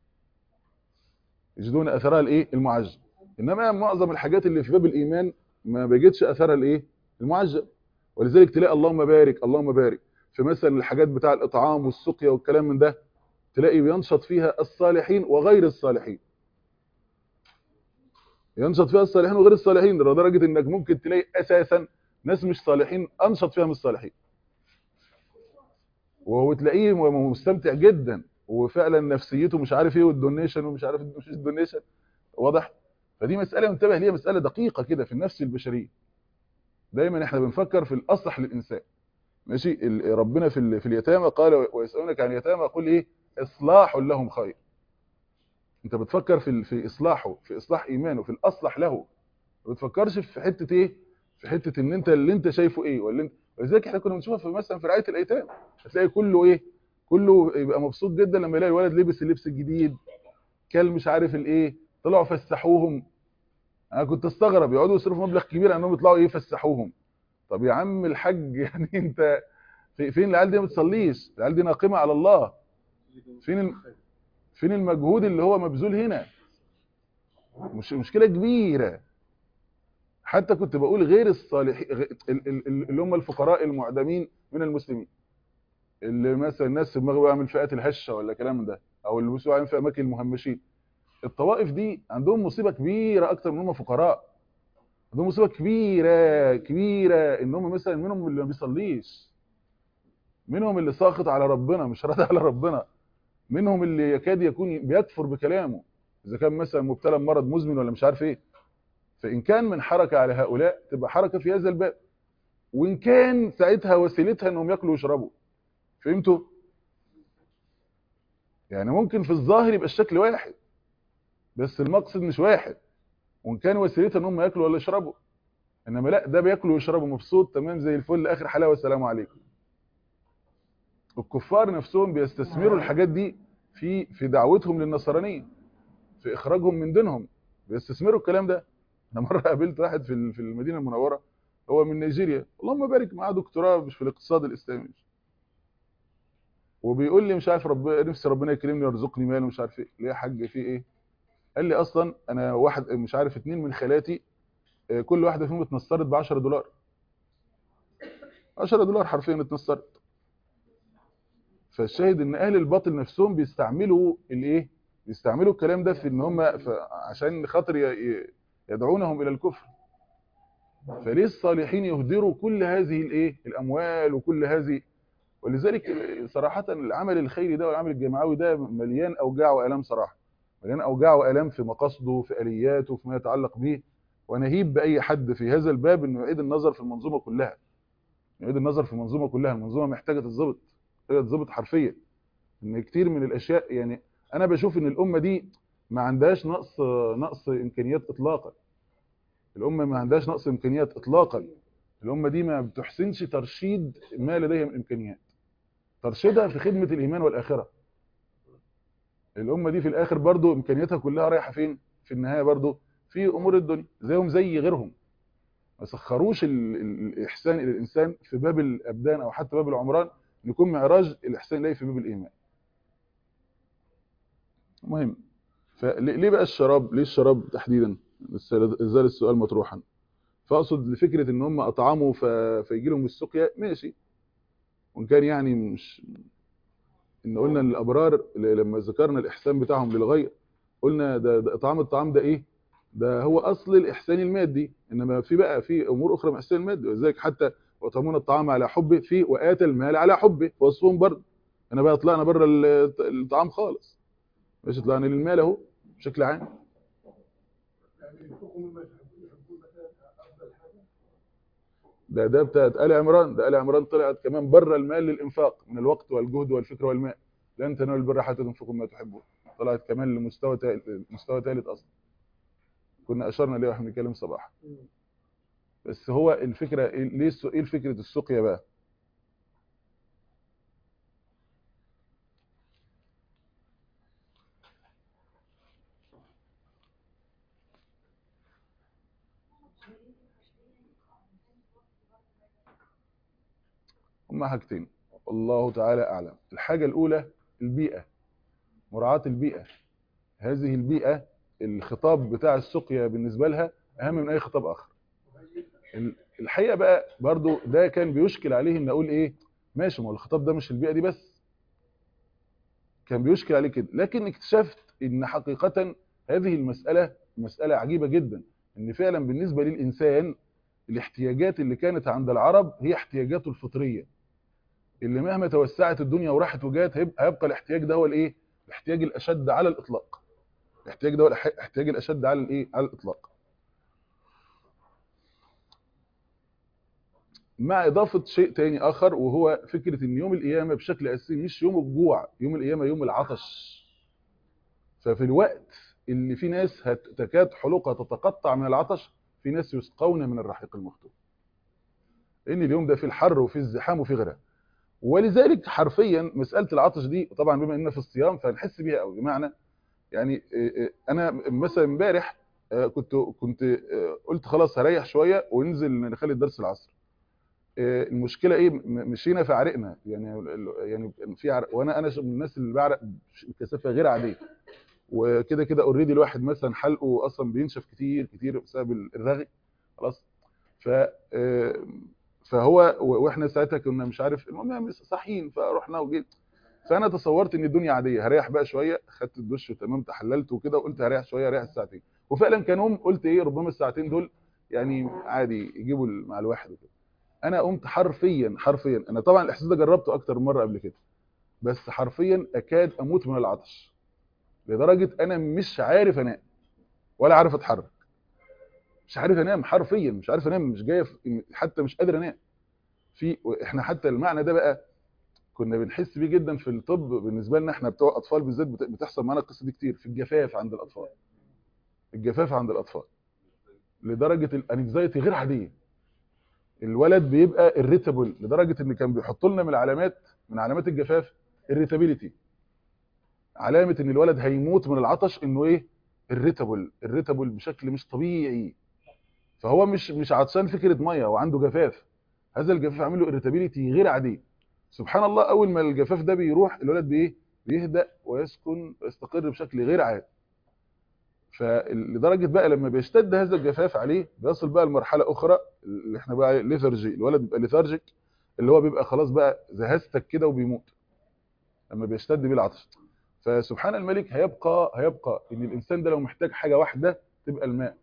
يجدون اثرها الايه المعجل. انما معظم الحاجات اللي في باب الايمان ما بيجدش اثرها الايه المعجل. ولذلك تلاقي اللهم بارك اللهم بارك في مثلا الحاجات بتاع الاطعام والسقيا والكلام من ده، تلاقي بينشط فيها الصالحين وغير الصالحين، ينشط فيها الصالحين وغير الصالحين، لدرجه انك ممكن تلاقي اساسا ناس مش صالحين انشط فيها من الصالحين، وهو تلاقيه مستمتع جدا وفعلا نفسيته مش عارف ايه، والدونيشن ومش عارف مش الدونيشن واضح. فدي مساله ينتبه ليها، مساله دقيقه كده في النفس البشريه. دايما احنا بنفكر في الاصلح للانسان، ماشي. ال- ربنا في ال- في اليتامى قال ويسالونك عن اليتامى قل ايه اصلاح لهم خير. انت بتفكر في ال- في اصلاحه، في اصلاح ايمانه، في الاصلح له، ما بتفكرش في حته ايه، في حته ان انت اللي انت شايفه ايه ولا انت. ولذلك احنا كنا بنشوفها في مثلا في رعايه الايتام، هتلاقي كله ايه، كله يبقى مبسوط جدا لما يلاقي الولد لبس اللبس الجديد، كل مش عارف الايه، طلعوا فسحوهم. انا كنت استغرب يقعدوا يصرفوا مبلغ كبير انهم يطلعوا ايه يفسحوهم. طب يا عم الحاج يعني انت في- فين العيال دي؟ ما بتصليش، العيال دي ناقمه على الله. فين الم- فين المجهود اللي هو مبذول هنا؟ مش مشكله كبيره. حتى كنت بقول غير الصالحين، غ- ال- ال- ال- اللي هم الفقراء المعدمين من المسلمين، اللي مثلا الناس في دماغه بيعمل فئات الهشه ولا كلام ده، او اللي بيسوا في اماكن المهمشين. الطوائف دي عندهم مصيبه كبيره اكتر من هم فقراء. عندهم مصيبه كبيره كبيره ان هم مثلا منهم اللي ما بيصليش، منهم اللي ساخط على ربنا مش راضي على ربنا، منهم اللي يكاد يكون بيكفر بكلامه اذا كان مثلا مبتلى بمرض مزمن ولا مش عارف ايه. فان كان من حركه على هؤلاء تبقى حركه في هذا الباب، وان كان ساعتها وسيلتها انهم ياكلوا ويشربوا. فهمتوا؟ يعني ممكن في الظاهر يبقى الشكل واحد بس المقصد مش واحد، وان كان وسيلتها ان هم ياكلوا ولا يشربوا. انما لا، ده بياكلوا ويشربوا مبسوط تمام زي الفل اخر حلاوه والسلام عليكم. الكفار نفسهم بيستثمروا الحاجات دي في في دعوتهم للنصرانيه، في اخراجهم من دينهم، بيستثمروا الكلام ده. انا مره قابلت واحد في ال- في المدينه المنوره، هو من نيجيريا، اللهم بارك، معاه دكتوراه مش في الاقتصاد الاسلامي، وبيقول لي مش عارف ربنا نفسي ربنا يكرمني ويرزقني مال ومش عارف ايه. ليه يا حاج في ايه؟ قال لي اصلا انا واحد مش عارف اتنين من خالاتي، آه، كل واحده فيهم اتنصرت ب عشرة دولار، عشرة دولار حرفيا اتنصرت. فالشاهد ان اهل الباطل نفسهم بيستعملوا الايه، بيستعملوا الكلام ده في ان هم ف- عشان خاطر ي- ي- يدعونهم الى الكفر. فليه الصالحين يهدروا كل هذه الايه الاموال وكل هذه؟ ولذلك صراحه العمل الخيري ده والعمل الجماعي ده مليان اوجاع والام صراحه، مليان اوجاع والام في مقاصده في الياته في ما يتعلق به. ونهيب باي حد في هذا الباب انه يعيد النظر في المنظومه كلها، يعيد النظر في المنظومه كلها. المنظومه محتاجه تتظبط، محتاجه تتظبط حرفيا. ان كتير من الاشياء، يعني انا بشوف ان الامه دي ما عندهاش نقص نقص امكانيات اطلاقا. الامه ما عندهاش نقص امكانيات اطلاقا. الامه دي ما بتحسنش ترشيد ما لديها من امكانيات، ترشيدها في خدمه الايمان والاخره. الامه دي في الاخر برضو امكانياتها كلها رايحه فين في النهايه؟ برضو في امور الدنيا، زيهم زي غيرهم. ما سخروش ال- ال- الاحسان الى الانسان في باب الابدان او حتى باب العمران إن يكون معراج الاحسان اليه في باب الايمان. مهم. فليه بقى الشراب؟ ليه الشراب تحديدا؟ زال السؤال مطروحا. فاقصد لفكره ان هم اطعموا ف... فيجي لهم السقيا، ماشي. وان كان يعني مش ان قلنا ان الابرار لما ذكرنا الاحسان بتاعهم للغير، قلنا ده, ده اطعام الطعام ده ايه؟ ده هو اصل الاحسان المادي. انما في بقى في امور اخرى من الاحسان المادي، ولذلك حتى ويطعمون الطعام على حبه في واتى المال على حبه وصفهم برضه. انا بقى طلعنا بره الطعام خالص، مش طلعنا للمال اهو بشكل عام. يعني ينفقوا مما يحبون يحبون مثلا افضل حاجه. ده ده بتاعت آل عمران، ده آل عمران طلعت كمان بره المال للإنفاق من الوقت والجهد والفكر والمال. لن تنالوا البر حتى تنفقوا ما تحبون. طلعت كمان لمستوى تالت، مستوى ثالث أصلا. كنا أشرنا ليه واحنا بنتكلم صباحا. بس هو الفكرة إيه؟ ليه الس- إيه الفكرة السقيا بقى؟ هما حاجتين والله تعالى اعلم. الحاجه الاولى البيئه، مراعاه البيئه. هذه البيئه الخطاب بتاع السقيا بالنسبه لها اهم من اي خطاب اخر. ال- الحقيقه بقى برضو ده كان بيشكل عليه ان اقول ايه، ماشي، ما هو الخطاب ده مش البيئه دي بس، كان بيشكل عليه كده. لكن اكتشفت ان حقيقه هذه المساله مساله عجيبه جدا، ان فعلا بالنسبه للانسان الاحتياجات اللي كانت عند العرب هي احتياجاته الفطريه، اللي مهما توسعت الدنيا وراحت وجات هيبقى هيبقى الاحتياج ده هو الايه، الاحتياج الاشد على الاطلاق. الاحتياج ده هو الأح- الاحتياج الاشد على الايه، على الاطلاق. مع اضافه شيء تاني اخر، وهو فكره ان يوم القيامه بشكل اساسي مش يوم الجوع، يوم القيامه يوم العطش. ففي الوقت اللي في ناس هت- تكاد حلقها تتقطع من العطش، في ناس يسقون من الرحيق المختوم. لان اليوم ده في الحر وفي الزحام وفي غيرها. ولذلك حرفيا مساله العطش دي طبعا بما اننا في الصيام فهنحس بيها قوي. بمعنى يعني إيه إيه، انا مثلا امبارح آه، كنت كنت آه، قلت خلاص هريح شويه وننزل نخلي الدرس العصر. آه، المشكله ايه، م- مشينا في عرقنا يعني ال- يعني في عرق، وانا انا من الناس اللي بعرق بكثافه غير عاديه. وكده كده اوريدي الواحد مثلا حلقه اصلا بينشف كتير كتير بسبب الرغي. خلاص. ف آه، فهو و- واحنا ساعتها كنا مش عارف، المهم يعني صاحيين فرحنا وجيت. فانا تصورت ان الدنيا عاديه، هريح بقى شويه، خدت الدش وتمام تحللت وكده، وقلت هريح شويه، هريح الساعتين. وفعلا كانوا قلت ايه، ربما الساعتين دول يعني عادي يجيبوا مع الواحد وكده. انا قمت حرفيا حرفيا، انا طبعا الاحساس ده جربته اكتر من مره قبل كده، بس حرفيا اكاد اموت من العطش، لدرجه انا مش عارف انام ولا عارف اتحرك. مش عارف انام حرفيا، مش عارف انام، مش جاي في- حتى مش قادر انام. في احنا حتى المعنى ده بقى كنا بنحس بيه جدا في الطب بالنسبه لنا احنا بتوع اطفال بالذات، بت- بتحصل معانا القصه دي كتير في الجفاف عند الاطفال. الجفاف عند الاطفال لدرجه الانكزايتي غير عاديه. الولد بيبقى irritable لدرجه ان كان بيحط لنا من العلامات، من علامات الجفاف irritability. علامه ان الولد هيموت من العطش انه ايه، irritable irritable بشكل مش طبيعي. فهو مش مش عطشان فكره ميه، هو عنده جفاف. هذا الجفاف عامل له irritability غير عاديه. سبحان الله، اول ما الجفاف ده بيروح الولد بايه، بيهدأ ويسكن ويستقر بشكل غير عادي. فلدرجه بقى لما بيشتد هذا الجفاف عليه بيصل بقى لمرحله اخرى اللي احنا بقى ليثارجي، الولد بيبقى ليثارجيك، اللي هو بيبقى خلاص بقى زهستك كده وبيموت لما بيشتد بيه العطش. فسبحان الملك، هيبقى هيبقى ان الانسان ده لو محتاج حاجه واحده تبقى الماء.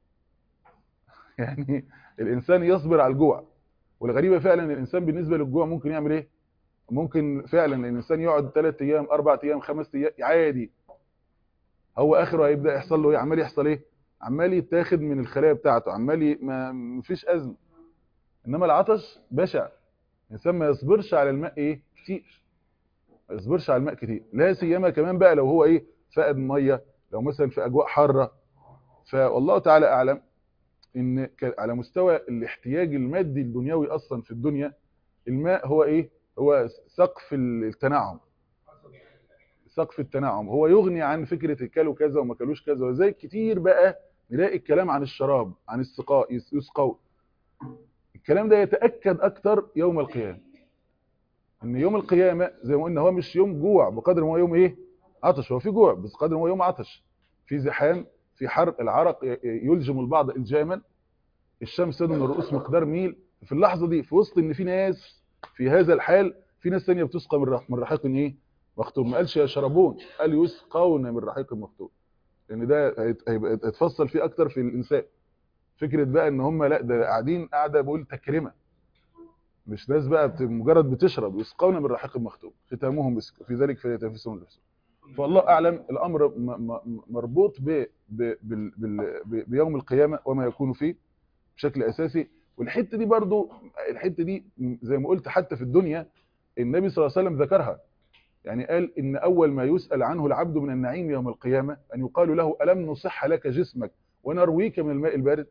يعني الانسان يصبر على الجوع. والغريبه فعلا ان الانسان بالنسبه للجوع ممكن يعمل ايه، ممكن فعلا الانسان يقعد ثلاث ايام اربع ايام خمس ايام عادي. هو اخره هيبدا يحصل له ايه، عمال يحصل ايه، عمال يتاخد من الخلايا بتاعته، عمال ي... ما مفيش ازمه. انما العطش بشع. الانسان ما يصبرش على الماء ايه كتير، ما يصبرش على الماء كتير، لا سيما كمان بقى لو هو ايه فقد ميه، لو مثلا في اجواء حاره. فوالله تعالى اعلم ان ك- على مستوى الاحتياج المادي الدنيوي اصلا في الدنيا، الماء هو ايه، هو سقف التنعم. سقف التنعم هو يغني عن فكره الكلوا كذا وما كلوش كذا. وزي كتير بقى نلاقي الكلام عن الشراب، عن السقاء، يس- يسقوا. الكلام ده يتاكد اكتر يوم القيامه. ان يوم القيامه زي ما قلنا هو مش يوم جوع بقدر ما هو يوم ايه، عطش. هو في جوع بس قدر ما هو يوم عطش، في زحام، في حر، العرق ي- يلجم البعض الجاما، الشمس تدنو الرؤوس مقدار ميل. في اللحظه دي، في وسط ان في ناس في هذا الحال، في ناس ثانيه بتسقى من رح- من رحيق ايه مختوم. ما قالش يشربون، قال يسقون من رحيق مختوم. لان ده هيت- هيبقى هيتفصل فيه اكتر في الانسان. فكره بقى ان هم لا ده قاعدين قاعده بقول تكرمه، مش ناس بقى بت- مجرد بتشرب. يسقون من رحيق مختوم ختامهم مسك في ذلك فليتنافسون المتنافسون. فالله اعلم الامر م- م- مربوط ب ب بال- بال- ب- بيوم القيامه وما يكون فيه بشكل اساسي. والحته دي برضو، الحته دي زي ما قلت حتى في الدنيا النبي صلى الله عليه وسلم ذكرها. يعني قال ان اول ما يسأل عنه العبد من النعيم يوم القيامه ان يقال له الم نصح لك جسمك ونرويك من الماء البارد.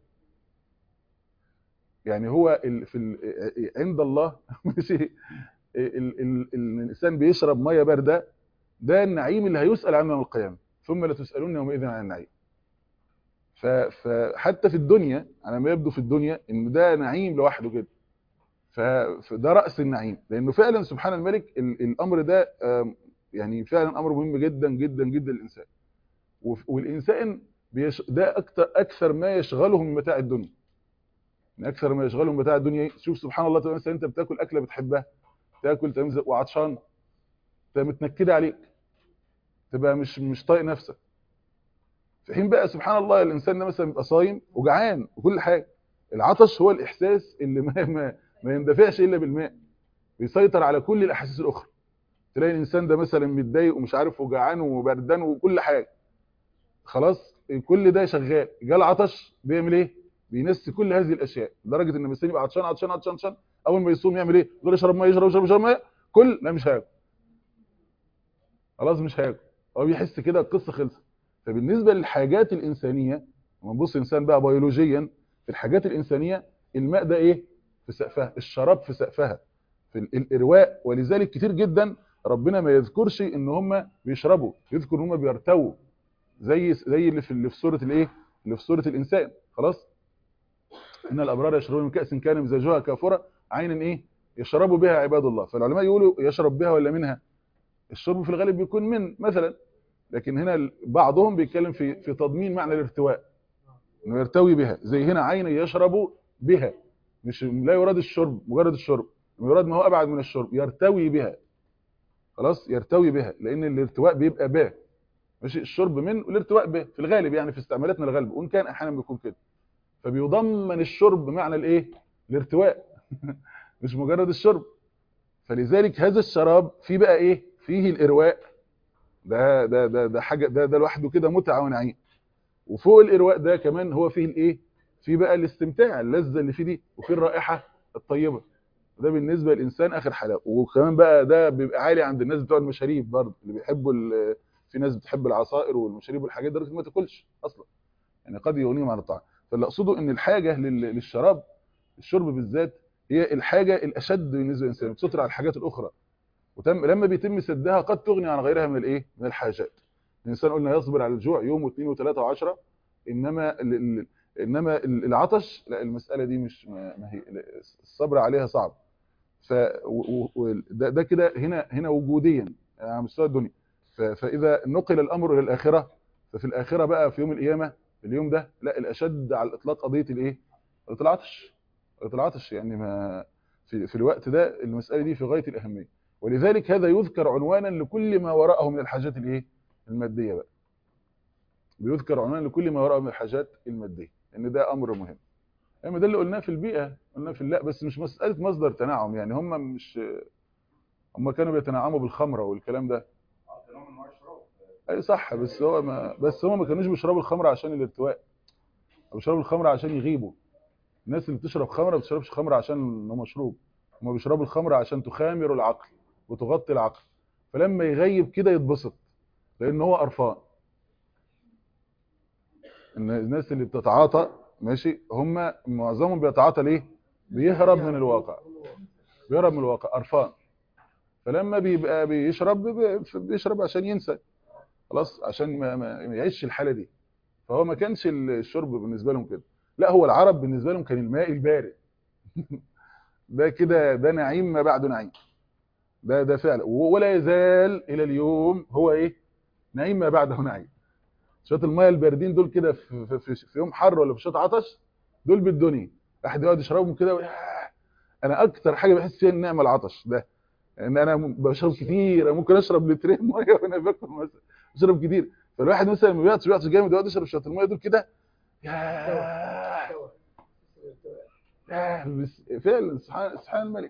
يعني هو ال في ال عند الله ماشي، ال- ال- ال- الانسان بيشرب ميه بارده، ده النعيم اللي هيسأل عنه يوم القيامه، ثم لتسألون يومئذ عن النعيم. ف- فحتى في الدنيا على ما يبدو في الدنيا ان ده نعيم لوحده كده. فده راس النعيم، لانه فعلا سبحان الملك ال- الامر ده آم، يعني فعلا امر مهم جدا جدا جدا للانسان. وف- والانسان بيش ده اكتر اكثر ما يشغله من متاع الدنيا. من اكثر ما يشغله من متاع الدنيا إيه؟ شوف سبحان الله، تبقى مثلا انت بتاكل اكله بتحبها، تاكل تمزق وعطشان، تبقى متنكده عليك، تبقى مش مش طايق نفسك. في حين بقى سبحان الله الانسان ده مثلا بيبقى صايم وجعان وكل حاجه. العطش هو الاحساس اللي ما ما, ما يندفعش الا بالماء، بيسيطر على كل الاحاسيس الاخرى. تلاقي الانسان ده مثلا متضايق ومش عارف وجعان وبردان وكل حاجه، خلاص كل ده شغال، جال عطش بيعمل ايه؟ بينسي كل هذه الاشياء، لدرجه ان الانسان يبقى عطشان عطشان عطشان عطشان، اول ما يصوم يعمل ايه؟ يقول اشرب ميه، يشرب يشرب يشرب ميه، كل لا مش هاكل، خلاص مش هاكل. هو بيحس كده القصه خلصت. فبالنسبه للحاجات الانسانيه، لما نبص انسان بقى بيولوجيا في الحاجات الانسانيه، الماء ده ايه؟ في سقفها، الشراب في سقفها، في ال- الارواء. ولذلك كتير جدا ربنا ما يذكرش ان هم بيشربوا، يذكر ان هم بيرتووا، زي زي اللي في اللي في سوره الايه؟ اللي في سوره الانسان. خلاص، ان الابرار يشربون من كاس كان مزاجها كافورا عينا ايه؟ يشرب بها عباد الله. فالعلماء يقولوا يشرب بها ولا منها؟ الشرب في الغالب بيكون من مثلا، لكن هنا بعضهم بيتكلم في في تضمين معنى الارتواء، انه يرتوي بها. زي هنا عين يشرب بها، مش لا يراد الشرب مجرد الشرب، يراد ما هو ابعد من الشرب، يرتوي بها. خلاص، يرتوي بها، لان الارتواء بيبقى به، ماشي، الشرب من والارتواء به في الغالب، يعني في استعمالاتنا الغالبه، وان كان احيانا بيكون كده. فبيضمن الشرب معنى الايه؟ الارتواء مش مجرد الشرب. فلذلك هذا الشراب فيه بقى ايه؟ فيه الارواء. ده ده ده ده حاجه، ده ده لوحده كده متعه ونعيم. وفوق الارواء ده كمان هو فيه الايه؟ فيه بقى الاستمتاع، اللذه اللي فيه دي، وفيه الرائحه الطيبه. ده بالنسبه للانسان اخر حلاوه. وكمان بقى ده بيبقى عالي عند الناس بتوع المشاريب برضه، اللي بيحبوا ال- في ناس بتحب العصائر والمشاريب والحاجات دي، ما تاكلش اصلا، يعني قد يغنيهم عن الطعام. فاللي اقصده ان الحاجه لل- للشراب، الشرب بالذات، هي الحاجه الاشد بالنسبه للانسان، بتسيطر على الحاجات الاخرى. وتم لما بيتم سدها قد تغني عن غيرها من الايه؟ من الحاجات. الانسان قلنا يصبر على الجوع يوم واثنين وثلاثه وعشرة، انما ال- ال- انما ال- العطش لا، المساله دي مش ما ما هي الصبر عليها صعب. ف و- و- ده ده كده هنا هنا وجوديا على مستوى الدنيا. ف- فاذا نقل الامر الى الاخره، ففي الاخره بقى في يوم القيامه، في اليوم ده لا، الاشد على الاطلاق قضيه الايه؟ قضيه العطش. قضيه العطش يعني ما في في الوقت ده المساله دي في غايه الاهميه. ولذلك هذا يذكر عنوانا لكل ما وراءه من الحاجات الايه؟ الماديه بقى. بيذكر عنوان لكل ما وراءه من الحاجات الماديه، ان ده امر مهم. اما ده اللي قلناه في البيئه، قلناه في لا، بس مش مساله مصدر تناعم، يعني هم مش هم كانوا بيتنعموا بالخمره والكلام ده. اي صح، بس هو ما بس هم ما كانوش بيشربوا الخمره عشان الارتواء، او بيشربوا الخمره عشان يغيبوا. الناس اللي بتشرب خمره ما بتشربش خمره عشان انه مشروب، هم بيشربوا الخمره عشان تخامر العقل وتغطي العقل، فلما يغيب كده يتبسط، لان هو قرفان. ان الناس اللي بتتعاطى ماشي، هم معظمهم بيتعاطى ليه؟ بيهرب من الواقع، بيهرب من الواقع، قرفان. فلما بيبقى بيشرب بي- بيشرب عشان ينسى، خلاص، عشان ما, ما ما يعيش الحاله دي. فهو ما كانش الشرب بالنسبه لهم كده، لا، هو العرب بالنسبه لهم كان الماء البارد ده كده، ده نعيم ما بعده نعيم. ده ده فعلا، ولا يزال الى اليوم هو ايه؟ نعيم ما بعده نعيم. شويه الميه الباردين دول كده في, في, في, في يوم حر ولا في شويه عطش، دول بالدنيا. واحد يقعد يشربهم كده و... انا اكتر حاجه بحس فيها النعمه العطش ده، ان انا بشرب كتير، أنا ممكن اشرب لترين ميه وانا باكل مثلا، بشرب كتير. فالواحد مثلا لما بيعطش بيعطش جامد يقعد يشرب شويه الميه دول كده، ياه ياه، بس فعلا سبحان سبحان الملك.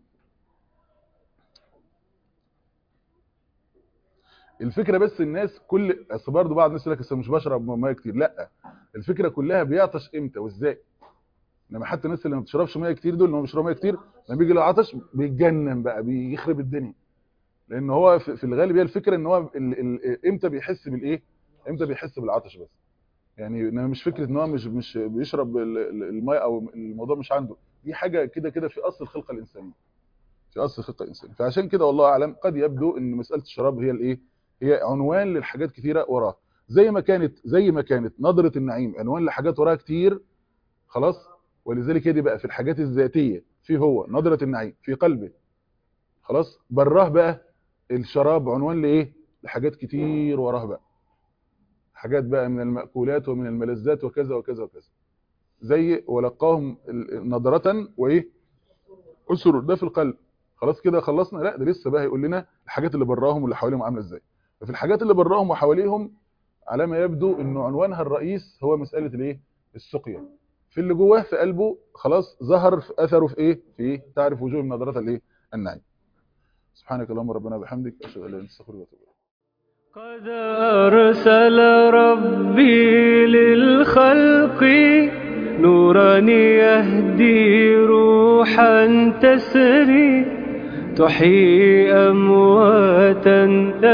الفكره بس الناس كل اصل برضه بعض الناس يقول لك اصل مش بشرب ميه كتير، لا، الفكره كلها بيعطش امتى وازاي. انما حتى الناس اللي ما بتشربش ميه كتير دول، اللي هم بيشربوا ميه كتير، لما بيجي له عطش بيتجنن بقى، بيخرب الدنيا. لان هو في في الغالب هي الفكره ان هو ال- ال- امتى بيحس بالايه؟ امتى بيحس بالعطش بس. يعني انما مش فكره ان هو مش مش بيشرب ال- ال- الميه، او الموضوع مش عنده، دي حاجه كده كده في اصل الخلقه الانسانيه، في اصل الخلقه الانسانيه. فعشان كده والله اعلم قد يبدو ان مساله الشراب هي الايه؟ هي عنوان للحاجات كثيره وراها، زي ما كانت زي ما كانت نظره النعيم عنوان لحاجات وراها كتير، خلاص. ولذلك هي دي بقى في الحاجات الذاتيه، فيه هو نظرة النعيم في قلبه، خلاص براه بقى الشراب عنوان لايه؟ لحاجات كتير وراه بقى، حاجات بقى من المأكولات ومن الملذات وكذا وكذا وكذا، زي ولقاهم نظرة وايه أسر، ده في القلب. خلاص كده خلصنا؟ لا ده لسه بقى هيقول لنا الحاجات اللي براهم واللي حواليهم عامله ازاي. ففي الحاجات اللي براهم وحواليهم على ما يبدو انه عنوانها الرئيس هو مسألة الايه؟ السقيا. في اللي جواه في قلبه خلاص ظهر في اثره في ايه؟ في إيه؟ تعرف وجوه النظرات الايه؟ النعيم. سبحانك اللهم ربنا وبحمدك اشهد ان لا اله الا انت استغفرك واتوب اليك. قد أرسل ربي للخلق نورا يهدي روحا تسري تحيي أمواتا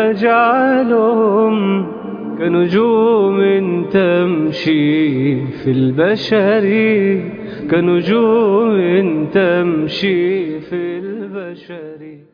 تجعلهم كنجوم تمشي في البشر، كنجوم تمشي في البشر.